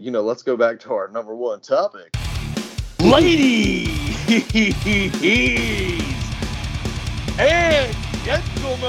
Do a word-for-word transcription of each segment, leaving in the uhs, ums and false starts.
you know, let's go back to our number one topic. Ladies and gentlemen,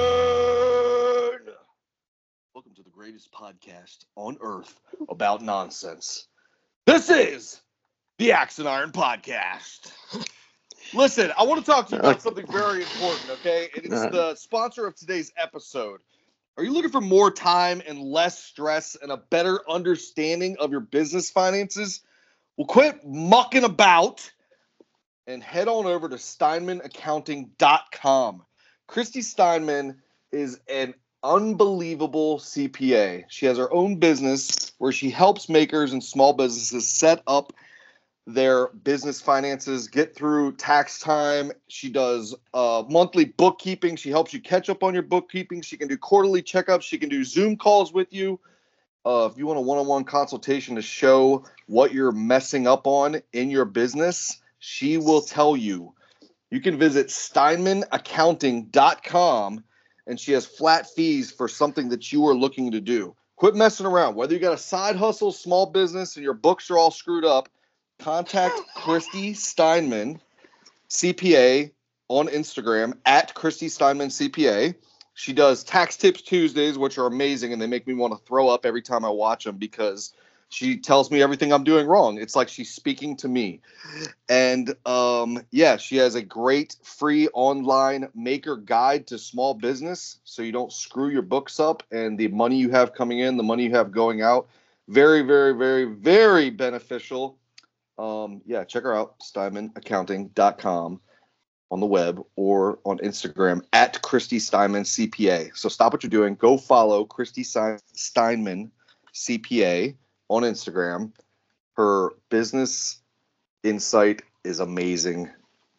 welcome to the greatest podcast on earth about nonsense. This is the Axe and Iron Podcast. Listen, I want to talk to you about something very important, okay? And it's the sponsor of today's episode. Are you looking for more time and less stress and a better understanding of your business finances? Well, quit mucking about and head on over to steinman accounting dot com. Christy Steinman is an unbelievable C P A. She has her own business where she helps makers and small businesses set up their business finances, get through tax time. She does uh, monthly bookkeeping. She helps you catch up on your bookkeeping. She can do quarterly checkups. She can do Zoom calls with you. Uh, if you want a one-on-one consultation to show what you're messing up on in your business, she will tell you. You can visit steinman accounting dot com, and she has flat fees for something that you are looking to do. Quit messing around. Whether you got a side hustle, small business, and your books are all screwed up, contact Christy Steinman, C P A, on Instagram, at Christy Steinman C P A. She does Tax Tips Tuesdays, which are amazing, and they make me want to throw up every time I watch them because she tells me everything I'm doing wrong. It's like she's speaking to me. And, um, yeah, she has a great free online maker guide to small business so you don't screw your books up and the money you have coming in, the money you have going out. Very, very, very, very beneficial. Um, yeah, check her out, steinman accounting dot com on the web or on Instagram at Christy Steinman C P A. So stop what you're doing. Go follow Christy Steinman C P A on Instagram. Her business insight is amazing.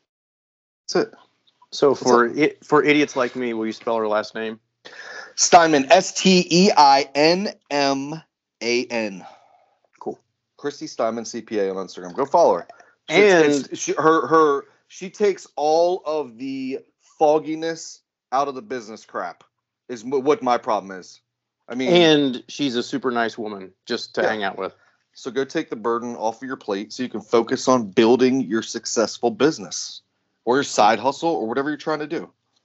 That's it. So for it, for idiots like me, will you spell her last name? Steinman, S T E I N M A N. Christy Steinman C P A on Instagram. Go follow her. And it's, it's, she, her her she takes all of the fogginess out of the business crap. Is what my problem is. I mean, and she's a super nice woman just to yeah. hang out with. So go take the burden off of your plate so you can focus on building your successful business or your side hustle or whatever you're trying to do.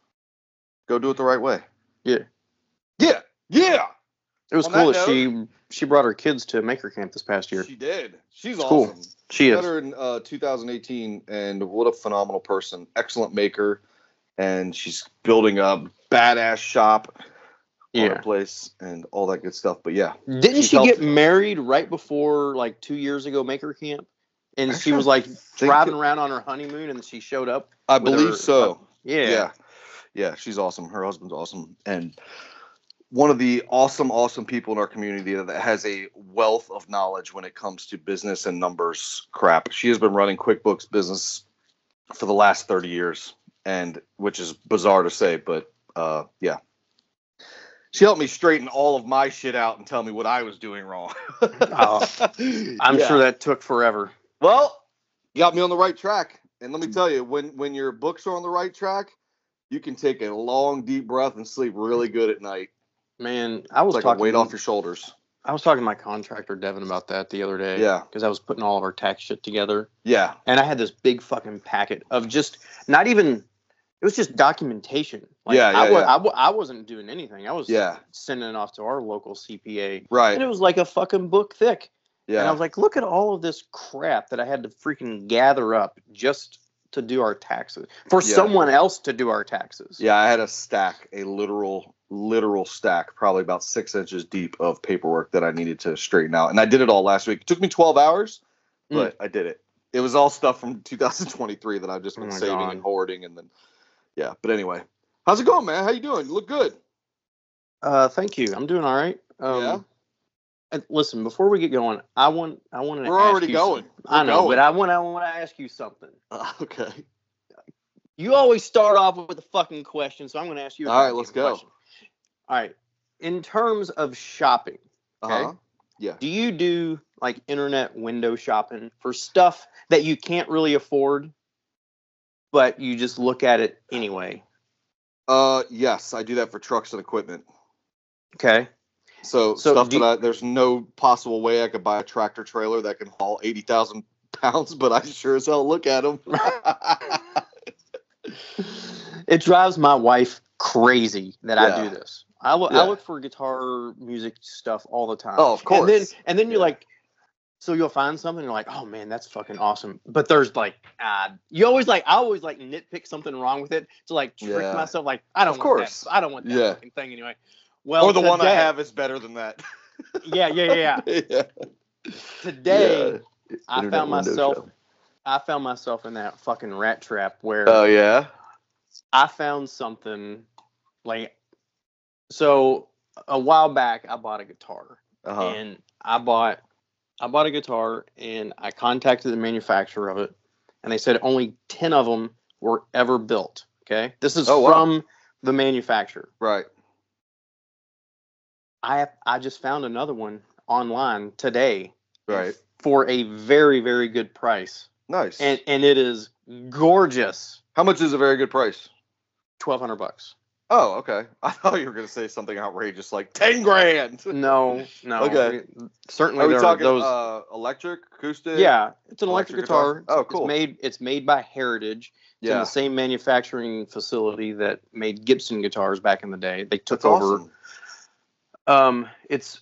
Go do it the right way. Yeah. Yeah. Yeah. It was on cool that, that she she brought her kids to Maker Camp this past year. She did. She's it's awesome. Cool. She I is. met her in uh, two thousand eighteen, and what a phenomenal person. Excellent maker, and she's building a badass shop yeah. on her place and all that good stuff. But yeah. Didn't she get married right before, like, two years ago, Maker Camp? And Actually, she was, like, driving it, around on her honeymoon, and she showed up? I believe her, Uh, so. yeah. Yeah. Yeah, she's awesome. Her husband's awesome. And one of the awesome, awesome people in our community that has a wealth of knowledge when it comes to business and numbers crap. She has been running QuickBooks business for the last thirty years, and which is bizarre to say, but uh, yeah. She helped me straighten all of my shit out and tell me what I was doing wrong. oh, I'm yeah. sure that took forever. Well, you got me on the right track. And let me tell you, when, when your books are on the right track, you can take a long, deep breath and sleep really good at night. Man, I was it's like talking a weight off your shoulders. I was talking to my contractor Devin about that the other day. Yeah, because I was putting all of our tax shit together. Yeah, and I had this big fucking packet of just not even. It was just documentation. Like, yeah, yeah, I, was, yeah. I, w- I wasn't doing anything. I was yeah. sending it off to our local C P A. Right, and it was like a fucking book thick. Yeah, and I was like, look at all of this crap that I had to freaking gather up just to do our taxes for yeah. someone else to do our taxes. Yeah, I had a stack, a literal, literal stack, probably about six inches deep of paperwork that I needed to straighten out. And I did it all last week. It took me twelve hours, but mm. I did it. It was all stuff from two thousand twenty-three that I've just been oh saving God. and hoarding. And then, yeah. But anyway, how's it going, man? How you doing? You look good. Uh, thank you. I'm doing all right. Um, yeah. And listen, before we get going, I want I want to. We're ask already you going. Some, I know, going. but I want I want to ask you something. Uh, okay. You always start off with a fucking question, so I'm going to ask you. A all right, let's go. Question. All right. In terms of shopping, okay, uh-huh. yeah. Do you do like internet window shopping for stuff that you can't really afford, but you just look at it anyway? Uh, yes, I do that for trucks and equipment. Okay. So, So stuff do that you- I, there's no possible way I could buy a tractor trailer that can haul eighty thousand pounds, but I sure as hell look at them. It drives my wife crazy that I Yeah. do this. I look, Yeah. I look for guitar music stuff all the time. Oh, of And then, course. and then you're Yeah. like, so you'll find something, you're like, oh man, that's fucking awesome. But there's like, uh, you always like, I always like nitpick something wrong with it to like trick Yeah. myself. Like, I don't Of want course. that. I don't want that Yeah. fucking thing anyway. Well, Or the one I today- have is better than that. Yeah, yeah, yeah. yeah. yeah. Today, Yeah. I Internet found window myself, shopping. I found myself in that fucking rat trap where Oh yeah. I found something like, so a while back I bought a guitar Uh-huh. and I bought, I bought a guitar and I contacted the manufacturer of it and they said only ten of them were ever built. Okay. This is Oh, wow. from the manufacturer. Right. I, I just found another one online today Right. for a very, very good price. Nice. And, and it is gorgeous. How much is a very good price? twelve hundred bucks. Oh, okay. I thought you were gonna say something outrageous like ten grand. No, no. Okay. Certainly Are we there talking are those. uh, electric, acoustic? Yeah, it's an electric, electric guitar. guitar? Oh, cool. It's made it's made by Heritage. It's in Yeah. the same manufacturing facility that made Gibson guitars back in the day. They took That's over. awesome. Um, it's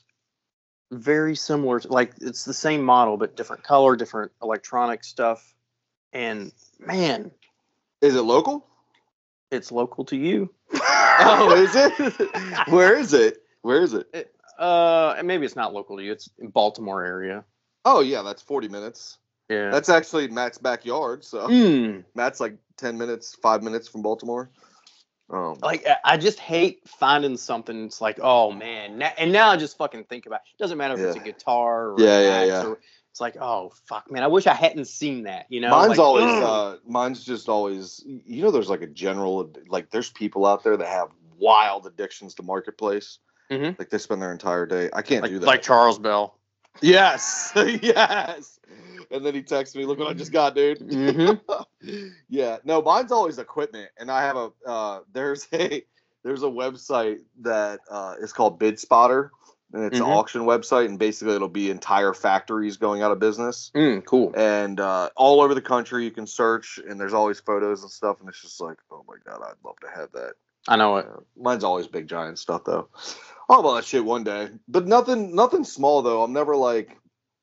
very similar to, like, it's the same model but different color, different electronic stuff. And man, Is it local? it's local to you. Oh, is it? Where is it? Where is it? Uh, and maybe it's not local to you. It's in Baltimore area. Oh, yeah, that's forty minutes. Yeah. That's actually Matt's backyard. So Mm. Matt's like ten minutes, five minutes from Baltimore. Um, Like, I- I just hate finding something. It's like, oh man, now, and now I just fucking think about it. Doesn't matter if it's a Yeah. guitar or Yeah, an yeah, axe yeah. or it's like, oh fuck, man, I wish I hadn't seen that. You know, mine's like, always, ugh. uh, mine's just always, you know, there's like a general, like there's people out there that have wild addictions to Marketplace. Mhm. Like they spend their entire day. I can't like, do that. like Charles Bell. Yes, yes. And then he texts me, "Look what I just got, dude." Mhm. Yeah, no, mine's always equipment, and I have a uh, there's a there's a website that uh, is called Bid Spotter, and it's Mhm. an auction website, and basically it'll be entire factories going out of business, Mm, cool. and uh, all over the country you can search, and there's always photos and stuff, and it's just like, oh my god, I'd love to have that. I know it. Uh, mine's always big giant stuff though. I'll buy that shit one day, but nothing nothing small though. I'm never like.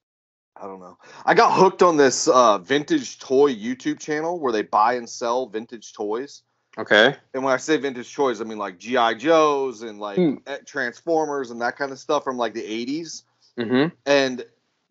I don't know. I got hooked on this uh, vintage toy YouTube channel where they buy and sell vintage toys. Okay. And when I say vintage toys, I mean like G I Joes and like Hmm. eh, Transformers and that kind of stuff from like the eighties. Mm-hmm. And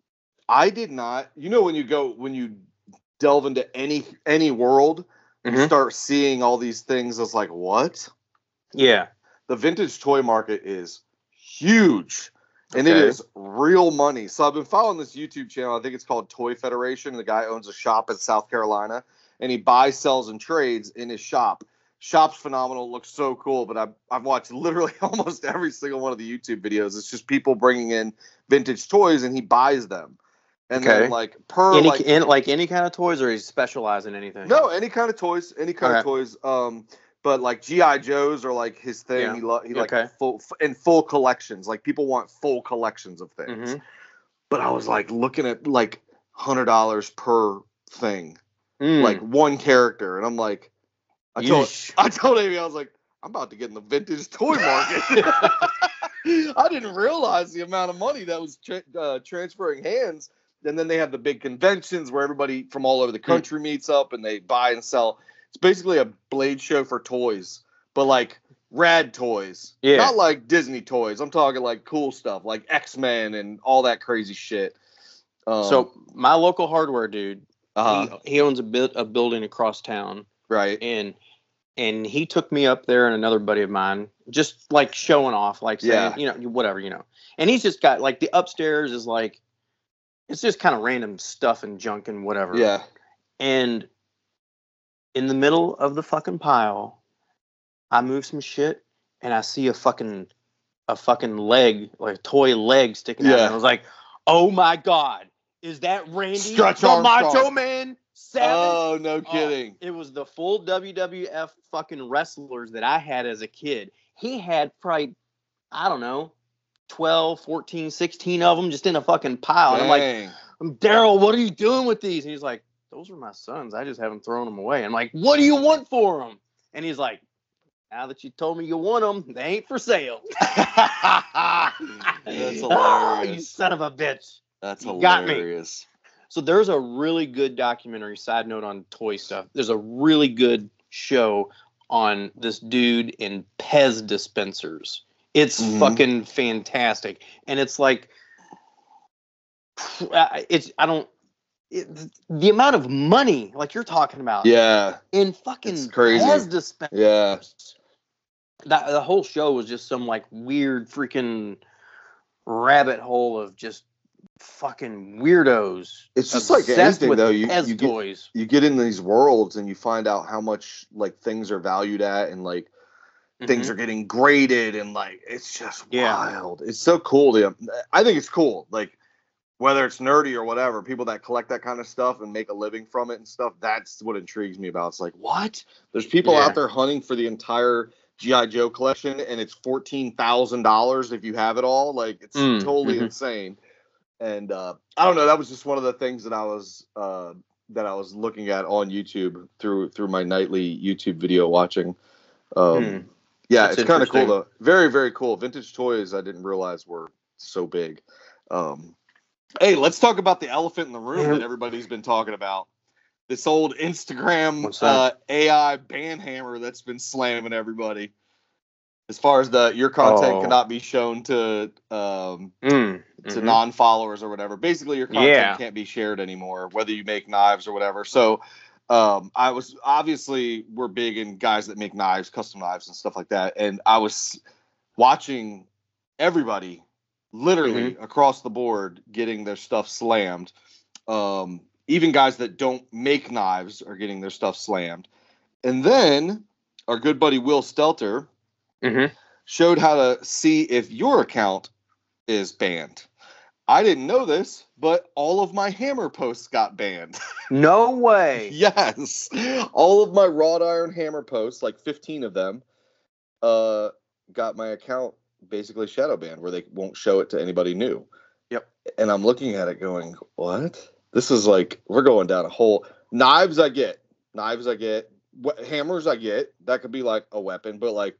I did not, you know, when you go, when you delve into any any world, you Mhm. start seeing all these things as like, what? Yeah. The vintage toy market is huge. And it Okay. is real money. So I've been following this YouTube channel. I think it's called Toy Federation. The guy owns a shop in South Carolina, and he buys, sells, and trades in his shop. Shop's phenomenal. It looks so cool. But I've I've watched literally almost every single one of the YouTube videos. It's just people bringing in vintage toys, and he buys them. And Okay. then like per Any like in, like any kind of toys, or he specialize in anything? no any kind of toys, any kind of Okay. toys. Um, but like G I Joes are like his thing. Yeah. He lo- he like Okay. full in full collections. Like people want full collections of things. Mhm. But I was like looking at like hundred dollars per thing, Mm. like one character, and I'm like, I told Yeesh. I told Amy, I was like, I'm about to get in the vintage toy market. I didn't realize the amount of money that was tra- uh, transferring hands. And then they have the big conventions where everybody from all over the country meets up and they buy and sell. It's basically a blade show for toys, but like rad toys. Yeah. Not like Disney toys. I'm talking like cool stuff, like X-Men and all that crazy shit. Um, So my local hardware dude, uh-huh, he, he owns a bit a building across town, right. and and he took me up there and another buddy of mine, just like showing off, like saying, Yeah. you know, whatever, you know. And he's just got like the upstairs is like, it's just kind of random stuff and junk and whatever. Yeah. And in the middle of the fucking pile, I move some shit and I see a fucking a fucking leg, like a toy leg sticking out. Yeah. And I was like, oh my God, is that Randy Stretch the Armstrong. Macho Man Savage? Oh, no Oh, kidding. it was the full W W F fucking wrestlers that I had as a kid. He had probably, I don't know, twelve, fourteen, sixteen of them just in a fucking pile. And I'm like, Dang. Daryl, what are you doing with these? And he's like, those are my sons. I just haven't thrown them away. I'm like, what do you want for them? And he's like, now that you told me you want them, they ain't for sale. That's Oh, you hilarious. son of a bitch. That's You got me. hilarious. So there's a really good documentary, side note on toy stuff. There's a really good show on this dude in Pez dispensers. It's Mhm. fucking fantastic. And it's like, it's, I don't, it, the amount of money, like you're talking about, Yeah. in fucking It's crazy. Pez dispensers. Yeah. That, the whole show was just some like weird freaking rabbit hole of just fucking weirdos. It's just like obsessed anything, with though. You, Pez you, get, toys. you get in these worlds and you find out how much like things are valued at, and like things Mhm. are getting graded, and like it's just Yeah. wild. It's so cool. To, I think it's cool. Like whether it's nerdy or whatever, people that collect that kind of stuff and make a living from it and stuff. That's what intrigues me about. It's like, what? There's people Yeah. out there hunting for the entire G I. Joe collection, and it's fourteen thousand dollars if you have it all. Like it's Mm, totally mhm. insane. And uh, I don't know. That was just one of the things that I was uh, that I was looking at on YouTube through through my nightly YouTube video watching. Um, Hmm. Yeah, That's it's kind of cool interesting. though. Very very cool. Vintage toys. I didn't realize were so big. Um, hey, let's talk about the elephant in the room Yeah. that everybody's been talking about. This old Instagram What's uh, that? A I band hammer that's been slamming everybody. As far as the your content Oh. cannot be shown to um, Mm, to mhm. non-followers or whatever. Basically, your content Yeah. can't be shared anymore, whether you make knives or whatever. So, um, I was obviously we're big in guys that make knives, custom knives, and stuff like that. And I was watching everybody, literally Mm-hmm. across the board, getting their stuff slammed. Um, even guys that don't make knives are getting their stuff slammed. And then our good buddy Will Stelter Mm-hmm. showed how to see if your account is banned. I didn't know this, but all of my hammer posts got banned. No way. Yes. All of my wrought iron hammer posts, like fifteen of them, uh, got my account basically shadow banned, where they won't show it to anybody new. Yep. And I'm looking at it going, what? This is like, we're going down a hole. Knives I get. Knives I get. Wh- hammers I get. That could be like a weapon, but like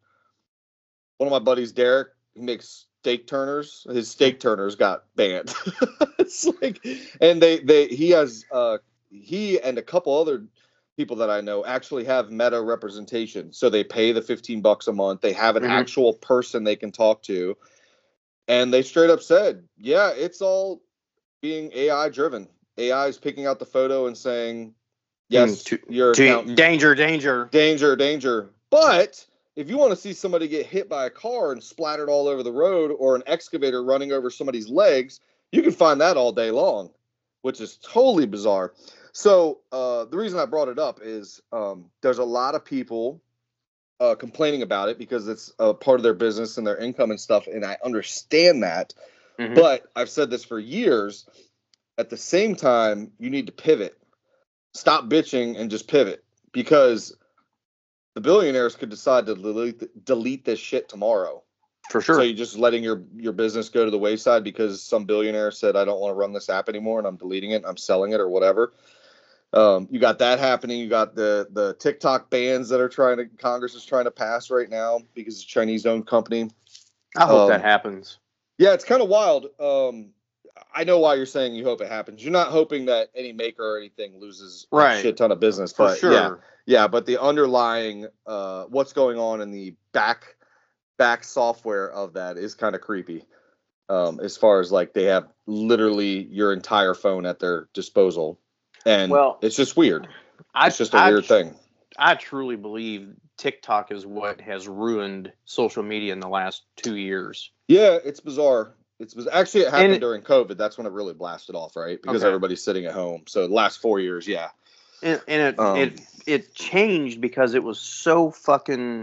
one of my buddies, Derek, he makes steak turners. His steak turners got banned. It's like, and they they he has uh he and a couple other people that I know actually have Meta representation. So they pay the fifteen bucks a month. They have an Mhm. actual person they can talk to, and they straight up said, yeah, it's all being A I driven. A I is picking out the photo and saying, yes, Mm, to- your to- account danger, danger. danger, danger. But if you want to see somebody get hit by a car and splattered all over the road, or an excavator running over somebody's legs, you can find that all day long, which is totally bizarre. So uh, the reason I brought it up is um, there's a lot of people uh, complaining about it because it's a part of their business and their income and stuff, and I understand that. Mhm. But I've said this for years. At the same time, you need to pivot. Stop bitching and just pivot, because the billionaires could decide to delete, delete this shit tomorrow. For sure. So you're just letting your, your business go to the wayside because some billionaire said, I don't want to run this app anymore and I'm deleting it and I'm selling it or whatever. Um, you got that happening. You got the, the TikTok bans that are trying to, Congress is trying to pass right now because it's a Chinese owned company. I hope um, that happens. Yeah, it's kind of wild. Um, I know why you're saying you hope it happens. You're not hoping that any maker or anything loses Right. a shit ton of business. For but sure. yeah, yeah, but the underlying, uh, what's going on in the back back software of that is kind of creepy. Um, as far as like they have literally your entire phone at their disposal, and Well, it's just weird. I, It's just a I, weird thing. I truly believe TikTok is what has ruined social media in the last two years. Yeah, it's bizarre. It's biz- actually it happened And- during COVID. That's when it really blasted off, right? Because Okay. everybody's sitting at home. So the last four years, yeah. And, and it, Um, it it changed because it was so fucking,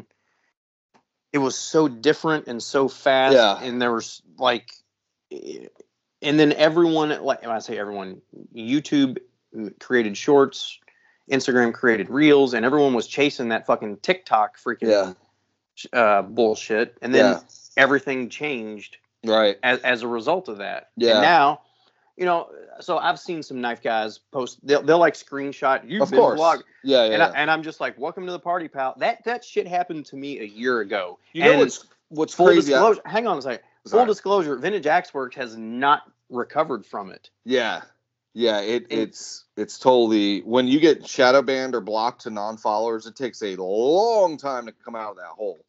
it was so different and so fast. Yeah. And there was like, and then everyone, like when I say everyone, YouTube created shorts, Instagram created reels, and everyone was chasing that fucking TikTok freaking Yeah. uh, bullshit. And then Yeah. everything changed Right. as as a result of that. Yeah. And now, you know, so I've seen some knife guys post. They'll, they'll like screenshot. You've Of been course. vlogged. Yeah, yeah. And, yeah. I, and I'm just like, welcome to the party, pal. That that shit happened to me a year ago. You know and what's what's full crazy? disclosure. Hang on a second. Sorry. Full disclosure. Vintage Axe Works has not recovered from it. Yeah, yeah. It And- it's it's totally when you get shadow banned or blocked to non-followers, it takes a long time to come out of that hole.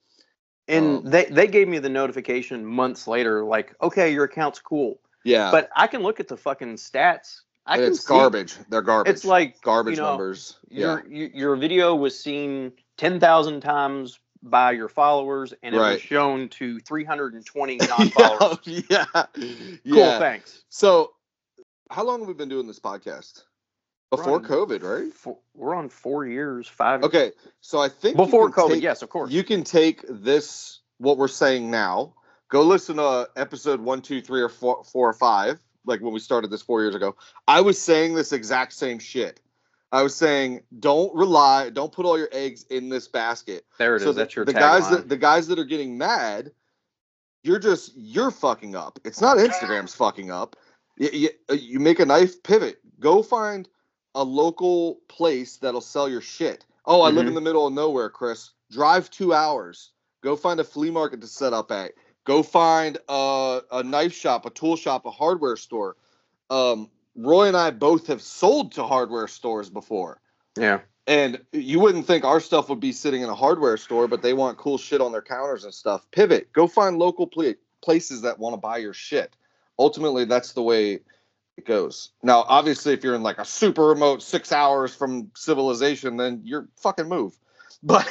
And Um, they they gave me the notification months later, like, okay, your account's cool. Yeah, But I can look at the fucking stats. I and can it's see garbage. They're garbage. It's like garbage you know, numbers. Yeah, Your your your video was seen ten thousand times by your followers, and it Right. was shown to three hundred twenty non-followers. yeah, yeah. Cool, thanks. So, how long have we been doing this podcast? Before Right. COVID, right? Four, we're on four years, five. Okay, so I think you Before can COVID, take- yes, of course. You can take this, what we're saying now, go listen to episode one, two, three, or four, four or five, like when we started this four years ago. I was saying this exact same shit. I was saying, don't rely, don't put all your eggs in this basket. there it is. So the, That's your the guys tagline. that the guys that are getting mad, you're just you're fucking up. It's not Instagram's fucking up. You, you, you make a knife pivot. Go find a local place that'll sell your shit. Oh, I live Mhm. in the middle of nowhere, Chris. Drive two hours. Go find a flea market to set up at. Go find a, a knife shop, a tool shop, a hardware store. Um, Roy and I both have sold to hardware stores before. Yeah. And you wouldn't think our stuff would be sitting in a hardware store, but they want cool shit on their counters and stuff. Pivot. Go find local pl- places that want to buy your shit. Ultimately, that's the way it goes. Now, obviously, if you're in like a super remote six hours from civilization, then you're fucking move. But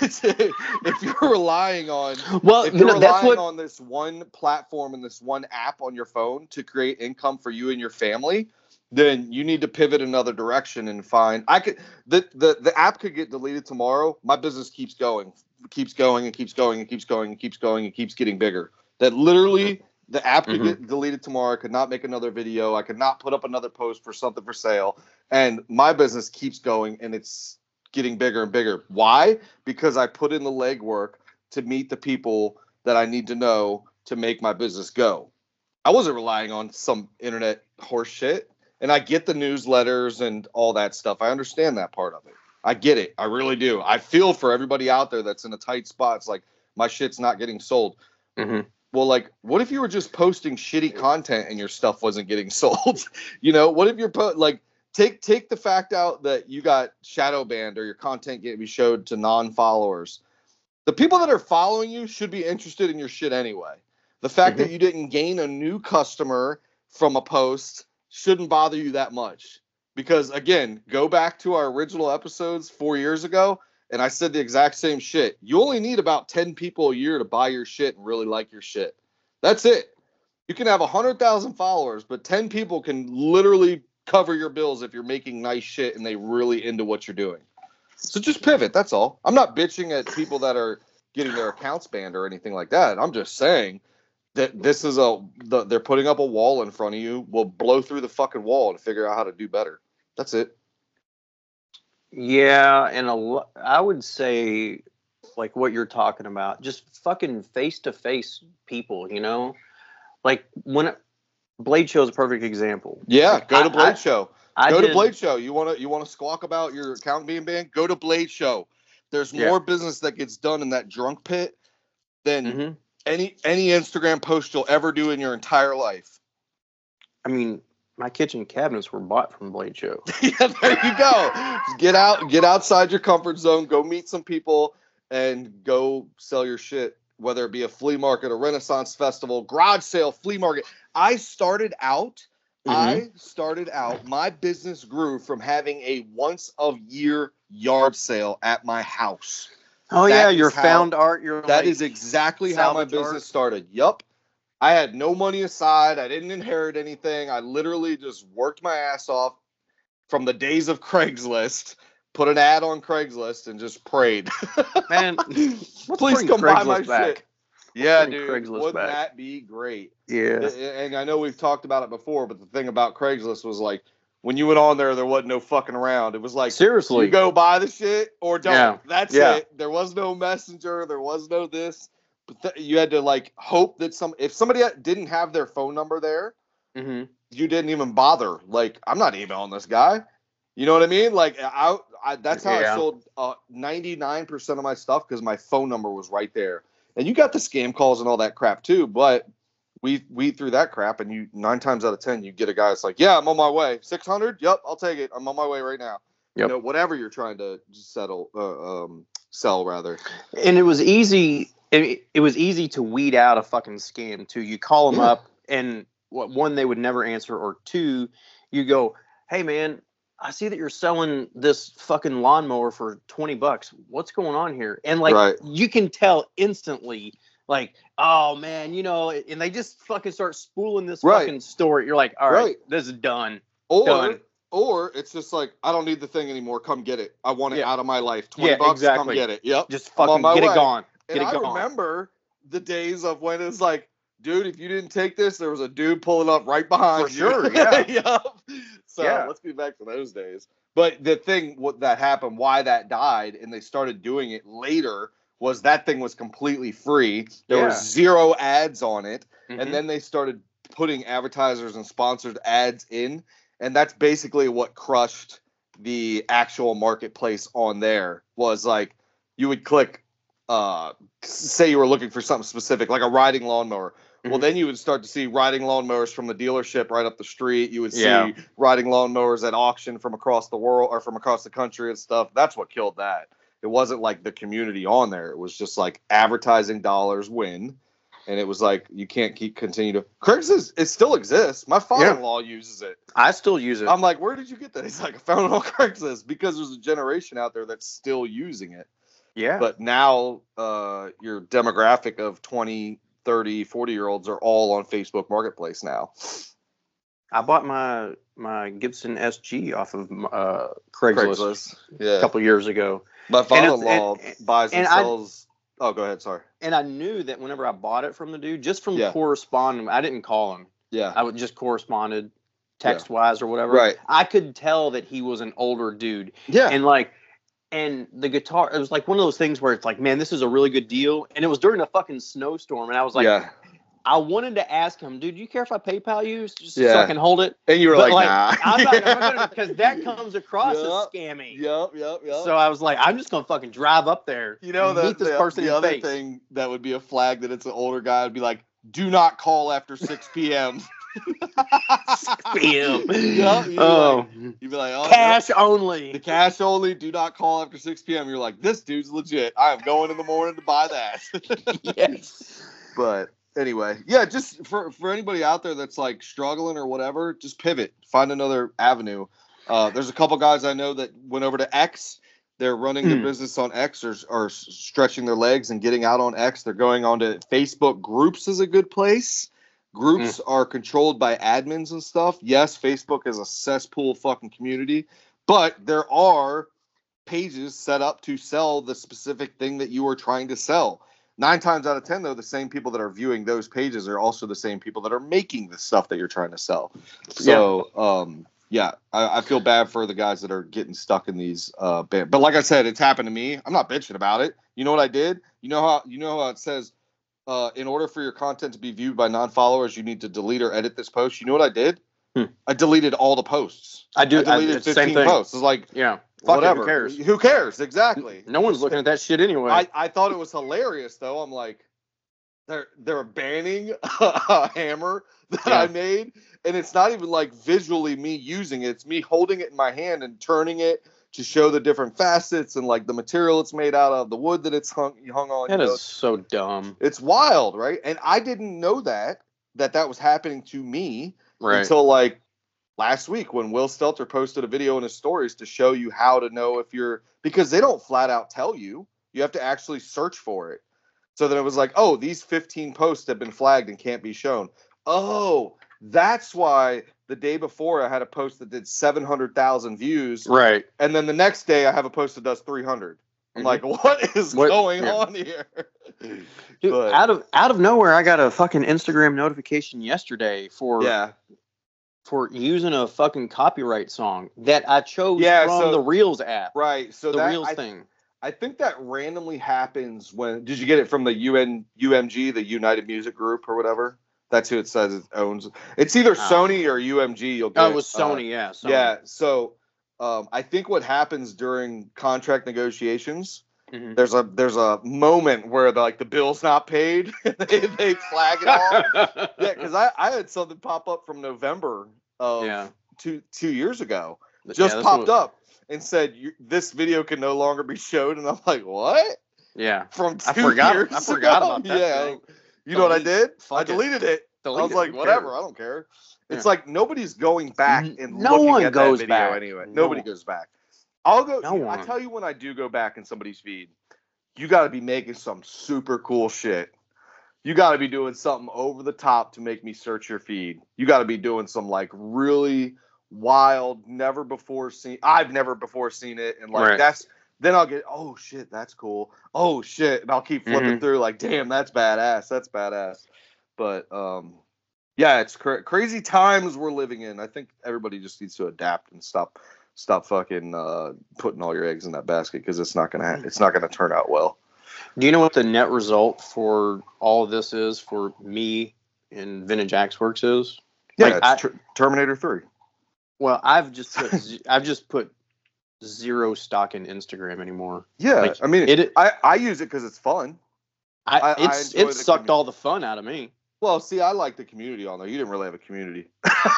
if you're relying on Well, if you you're know, that's relying what. on this one platform and this one app on your phone to create income for you and your family, then you need to pivot another direction and find. I could the the the app could get deleted tomorrow. My business keeps going, keeps going, and keeps going, and keeps going, and keeps going, and keeps getting bigger. That literally the app could Mhm. get deleted tomorrow. I could not make another video. I could not put up another post for something for sale, and my business keeps going, and it's getting bigger and bigger. Why? Because I put in the legwork to meet the people that I need to know to make my business go. I wasn't relying on some internet horse shit. And I get the newsletters and all that stuff. I understand that part of it. I get it. I really do. I feel for everybody out there that's in a tight spot. It's like, my shit's not getting sold. Mhm. Well, like, what if you were just posting shitty content and your stuff wasn't getting sold? You know, what if you're po- like, take take the fact out that you got shadow banned or your content getting showed to non-followers. The people that are following you should be interested in your shit anyway. The fact Mhm. that you didn't gain a new customer from a post shouldn't bother you that much. Because, again, go back to our original episodes four years ago, and I said the exact same shit. You only need about ten people a year to buy your shit and really like your shit. That's it. You can have one hundred thousand followers, but ten people can literally cover your bills if you're making nice shit and they really into what you're doing. So just pivot, that's all. I'm not bitching at people that are getting their accounts banned or anything like that. I'm just saying that this is a the, they're putting up a wall in front of you. We'll blow through the fucking wall and figure out how to do better. That's it. Yeah, and a lo- I would say, like what you're talking about, just fucking face to face people. You know, like when Blade Show is a perfect example. Yeah, go to I- Blade I- Show. I Go did, to Blade Show. You want to you want to squawk about your account being banned? Go to Blade Show. There's Yeah. more business that gets done in that drunk pit than Mhm. any any Instagram post you'll ever do in your entire life. I mean, my kitchen cabinets were bought from Blade Show. Yeah, there you go. Get out, get outside your comfort zone. Go meet some people and go sell your shit. Whether it be a flea market, a Renaissance festival, garage sale, flea market. I started out. I started out. My business grew from having a once a year yard sale at my house. Oh That yeah, is your how- found art. Your That like, is exactly how my salvage business art? started. Yup. I had no money aside. I didn't inherit anything. I literally just worked my ass off from the days of Craigslist, put an ad on Craigslist, and just prayed. man. Let's Please bring come buy Craigslist my back. shit. Yeah, bring dude. Craigslist Wouldn't back. that be great? Yeah. And I know we've talked about it before, but the thing about Craigslist was like, when you went on there, there wasn't no fucking around. It was like, Seriously. you go buy the shit or don't. Yeah. That's Yeah. it. There was no messenger. There was no this. but th- you had to like hope that some if somebody didn't have their phone number there, Mm-hmm. you didn't even bother. Like, I'm not emailing this guy. You know what I mean? Like, I, I that's how Yeah. I sold uh, ninety-nine percent of my stuff because my phone number was right there. And you got the scam calls and all that crap too, but we we through that crap, and you nine times out of ten you get a guy that's like, yeah, I'm on my way. six hundred? Yep, I'll take it. I'm on my way right now. Yep. You know, whatever you're trying to settle, uh, um, sell rather. And it was easy. It, it was easy to weed out a fucking scam too. You call them Yeah. up, and what one they would never answer, or two, you go, hey man, I see that you're selling this fucking lawnmower for twenty bucks. What's going on here? And like, Right. you can tell instantly, like, oh man, you know, and they just fucking start spooling this Right. fucking story. You're like, all right, Right. this is done. Or Done. or it's just like, I don't need the thing anymore. Come get it. I want it Yeah. out of my life. twenty Yeah, bucks, exactly. come get it. Yep. Just I'm on fucking my get way. it gone. And Get it I gone. remember the days of when it's like, dude, if you didn't take this, there was a dude pulling up right behind For you. sure, yeah. Yep. So Yeah. let's be back to those days. But the thing what that happened, why that died, and they started doing it later, was that thing was completely free. There Yeah. was zero ads on it. Mhm. And then they started putting advertisers and sponsored ads in. And that's basically what crushed the actual marketplace on there. Was like, you would click, uh, say you were looking for something specific, like a riding lawnmower. Well, Mhm. then you would start to see riding lawnmowers from the dealership right up the street. You would see Yeah. riding lawnmowers at auction from across the world or from across the country and stuff. That's what killed that. It wasn't like the community on there. It was just like advertising dollars win. And it was like, you can't keep continue to. Craigslist, it still exists. My father-in-law uses it. I still use it. I'm like, where did you get that? He's like, I found it on Craigslist, because there's a generation out there that's still using it. yeah. But now uh, your demographic of twenty, thirty, forty year olds are all on Facebook Marketplace now. I bought my my Gibson S G off of uh, Craigslist, Craigslist. Yeah. a couple years ago, My father-in-law and- and- buys and, and I- sells. Oh, go ahead. Sorry. and I knew that whenever I bought it from the dude, just from Yeah. corresponding, I didn't call him. Yeah. I would just corresponded text wise or whatever. Right. I could tell that he was an older dude, Yeah. and like, and the guitar, it was like one of those things where it's like, man, this is a really good deal, and it was during a fucking snowstorm, and I was like, yeah. I wanted to ask him, dude, do you care if I PayPal you just so Yeah. I can hold it? And you were But, like, nah. I'm not, I'm not gonna, because that comes across Yup. as scammy. Yep. Yep. Yep. So I was like, I'm just gonna fucking drive up there. You know, and the, meet this the, person the in other face. thing that would be a flag that it's an older guy would be like, do not call after six p.m. Damn. Yup, you'd be Oh, like- You'd be like, oh, cash no. only. The cash only, do not call after six p.m. You're like, this dude's legit. I am going in the morning to buy that. Yes. But anyway, yeah, just for, for anybody out there that's like struggling or whatever, just pivot, find another avenue. Uh, there's a couple guys I know that went over to X. They're running their Hmm. business on X, or, or stretching their legs and getting out on X. They're going on to Facebook. Groups is a good place. Groups are controlled by admins and stuff. Yes, Facebook is a cesspool fucking community, but there are pages set up to sell the specific thing that you are trying to sell. Nine times out of ten, though, the same people that are viewing those pages are also the same people that are making the stuff that you're trying to sell. So, um, yeah, I, I feel bad for the guys that are getting stuck in these. Uh, ban- but like I said, it's happened to me. I'm not bitching about it. You know what I did? You know how you know how it says, uh, in order for your content to be viewed by non-followers, you need to delete or edit this post. You know what I did? Hmm. I deleted all the posts. I do. I deleted I, it's the fifteen same thing. posts. It's like, Yeah. Fuck whatever. It, who cares? Who cares? Exactly. No one's looking at that shit anyway. I, I thought it was hilarious though. I'm like, they're they're banning a hammer that Yeah. I made, and it's not even like visually me using it. It's me holding it in my hand and turning it to show the different facets and like the material it's made out of, the wood that it's hung hung on. that you know. is so dumb. It's wild, right? And I didn't know that that that was happening to me Right. until like last week when Will Stelter posted a video in his stories to show you how to know if you're, because they don't flat out tell you. You have to actually search for it. So then it was like, oh, these fifteen posts have been flagged and can't be shown. Oh, that's why the day before I had a post that did seven hundred thousand views. Right. And then the next day I have a post that does three hundred. I'm Mhm. like, what is What- going yeah. on here? Dude, But- out of out of nowhere, I got a fucking Instagram notification yesterday for Yeah. for using a fucking copyright song that I chose Yeah, from so- the Reels app, Right. So the that, Reels I, thing. I think that randomly happens when. Did you get it from the U N U M G, the United Music Group, or whatever? That's who it says it owns. It's either Sony or U M G. You'll get. Oh, it was uh, Sony, yeah. Sony. Yeah. So um, I think what happens during contract negotiations, Mhm. there's a there's a moment where the, like the bill's not paid, they they flag it off. Yeah, because I, I had something pop up from November of Yeah. two two years ago. Yeah, Just that's popped what- up and said you, this video can no longer be showed, and I'm like, what? Yeah. From two I forgot- years I forgot ago? about that Yeah. thing. You know what I Delete. did? Fuck I it. deleted it. Delete I was it. like, Who whatever, cares? I don't care. It's Yeah. like nobody's going back N- and no looking one at goes that video back. anyway. No Nobody one. goes back. I'll go. No I one. tell you when I do go back in somebody's feed, you got to be making some super cool shit. You got to be doing something over the top to make me search your feed. You got to be doing some like really wild, never before seen. I've never before seen it, and like Right. that's. Then I'll get, oh shit, that's cool. Oh shit, and I'll keep flipping Mhm. through like, damn, that's badass. That's badass. But um, yeah, it's cra- crazy times we're living in. I think everybody just needs to adapt and stop, stop fucking uh, putting all your eggs in that basket because it's not gonna, ha- it's not gonna turn out well. Do you know what the net result for all of this is for me and Vintage Axe Works is? Yeah, Like, it's I- ter- Terminator three. Well, I've just put z- I've just put zero stock in Instagram anymore. Yeah, Like, I mean, it- I I use it because it's fun. I, I- I it's enjoy it the sucked commu- all the fun out of me. Well, see, I like the community on there. You didn't really have a community.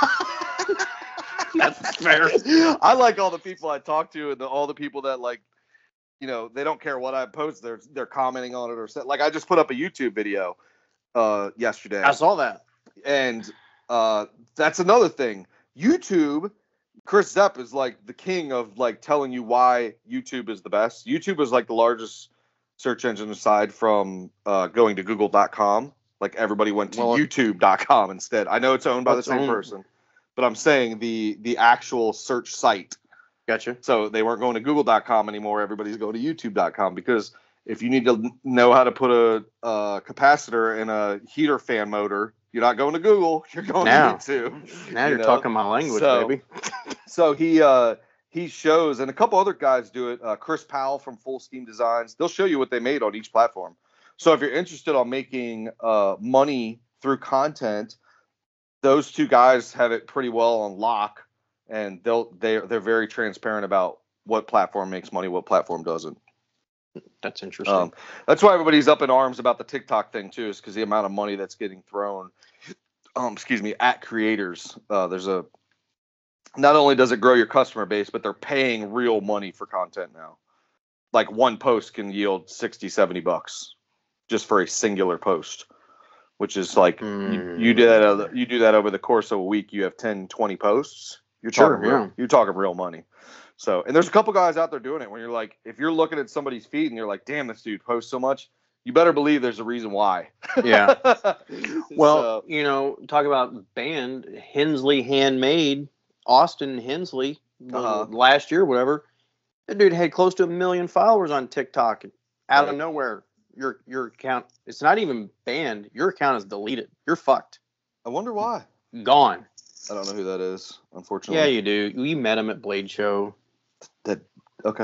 That's fair. I like all the people I talk to and the, all the people that like, you know, they don't care what I post. They're they're commenting on it or set. Like I just put up a YouTube video uh, yesterday, I saw that. and uh, that's another thing. YouTube, Chris Zepp is like the king of like telling you why YouTube is the best. YouTube is like the largest search engine aside from uh, going to google dot com. Like everybody went to Well, youtube dot com instead. I know it's owned by the It's same owned- person, but I'm saying the the actual search site. Gotcha. So they weren't going to google dot com anymore. Everybody's going to youtube dot com because if you need to know how to put a, a capacitor in a heater fan motor, you're not going to Google. You're going Now. to YouTube. Now you you're know? talking my language, So- baby. So he uh, he shows, and a couple other guys do it. Uh, Chris Powell from Full Scheme Designs. They'll show you what they made on each platform. So if you're interested on making uh, money through content, those two guys have it pretty well on lock, and they'll they they're very transparent about what platform makes money, what platform doesn't. That's interesting. Um, that's why everybody's up in arms about the TikTok thing too, is because the amount of money that's getting thrown, um, excuse me, at creators. Uh, there's a not only does it grow your customer base, but they're paying real money for content now. Like one post can yield sixty, seventy bucks just for a singular post, which is like you, you do that uh, you do that over the course of a week. You have ten, twenty posts. You're Sure, talking real, yeah. you're talking real money. So, and there's a couple guys out there doing it when you're like, if you're looking at somebody's feed and you're like, damn, this dude posts so much, you better believe there's a reason why. Yeah. Well, So, you know, talk about band Hensley Handmade, Austin Hensley, the- Uh-huh. last year, whatever. That dude had close to a million followers on TikTok. Out Right. of nowhere, your your account, it's not even banned. Your account is deleted. You're fucked. I wonder why. Gone. I don't know who that is, Yeah, unfortunately. you do. You met him at Blade Show. That okay.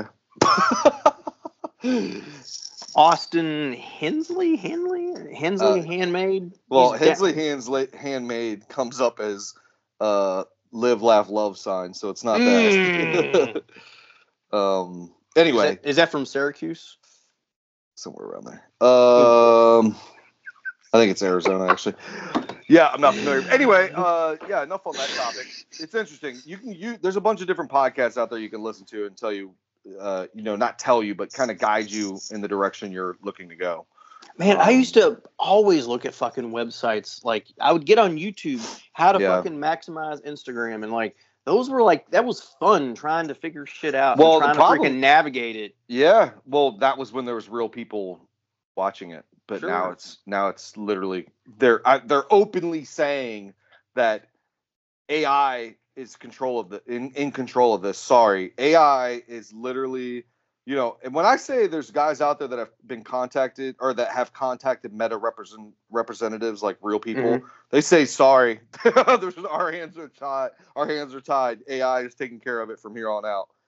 Austin Hensley? Henley? Hensley Uh, Handmade? Well, He's da- Hensley Hands Handmade comes up as uh, live, laugh, love sign, so it's not that. um. Is Anyway, that, is that from Syracuse? somewhere around there. Um, I think it's Arizona, actually. Yeah, I'm not familiar. Anyway, uh, yeah, enough on that topic. It's interesting. You can you there's a bunch of different podcasts out there you can listen to and tell you, uh, you know, not tell you, but kind of guide you in the direction you're looking to go. Man, I Um, used to always look at fucking websites. Like, I would get on YouTube how to Yeah. fucking maximize Instagram, and like those were like that was fun trying to figure shit out. Well, and the trying problem- to freaking navigate it. Yeah, well, that was when there was real people watching it, but Sure. now it's now it's literally they're I, they're openly saying that A I is control of the in, in control of this. Sorry, A I is literally, you know, and when I say there's guys out there that have been contacted or that have contacted Meta represent representatives like real people, they say sorry, there's, our hands are tied. Our hands are tied. A I is taking care of it from here on out.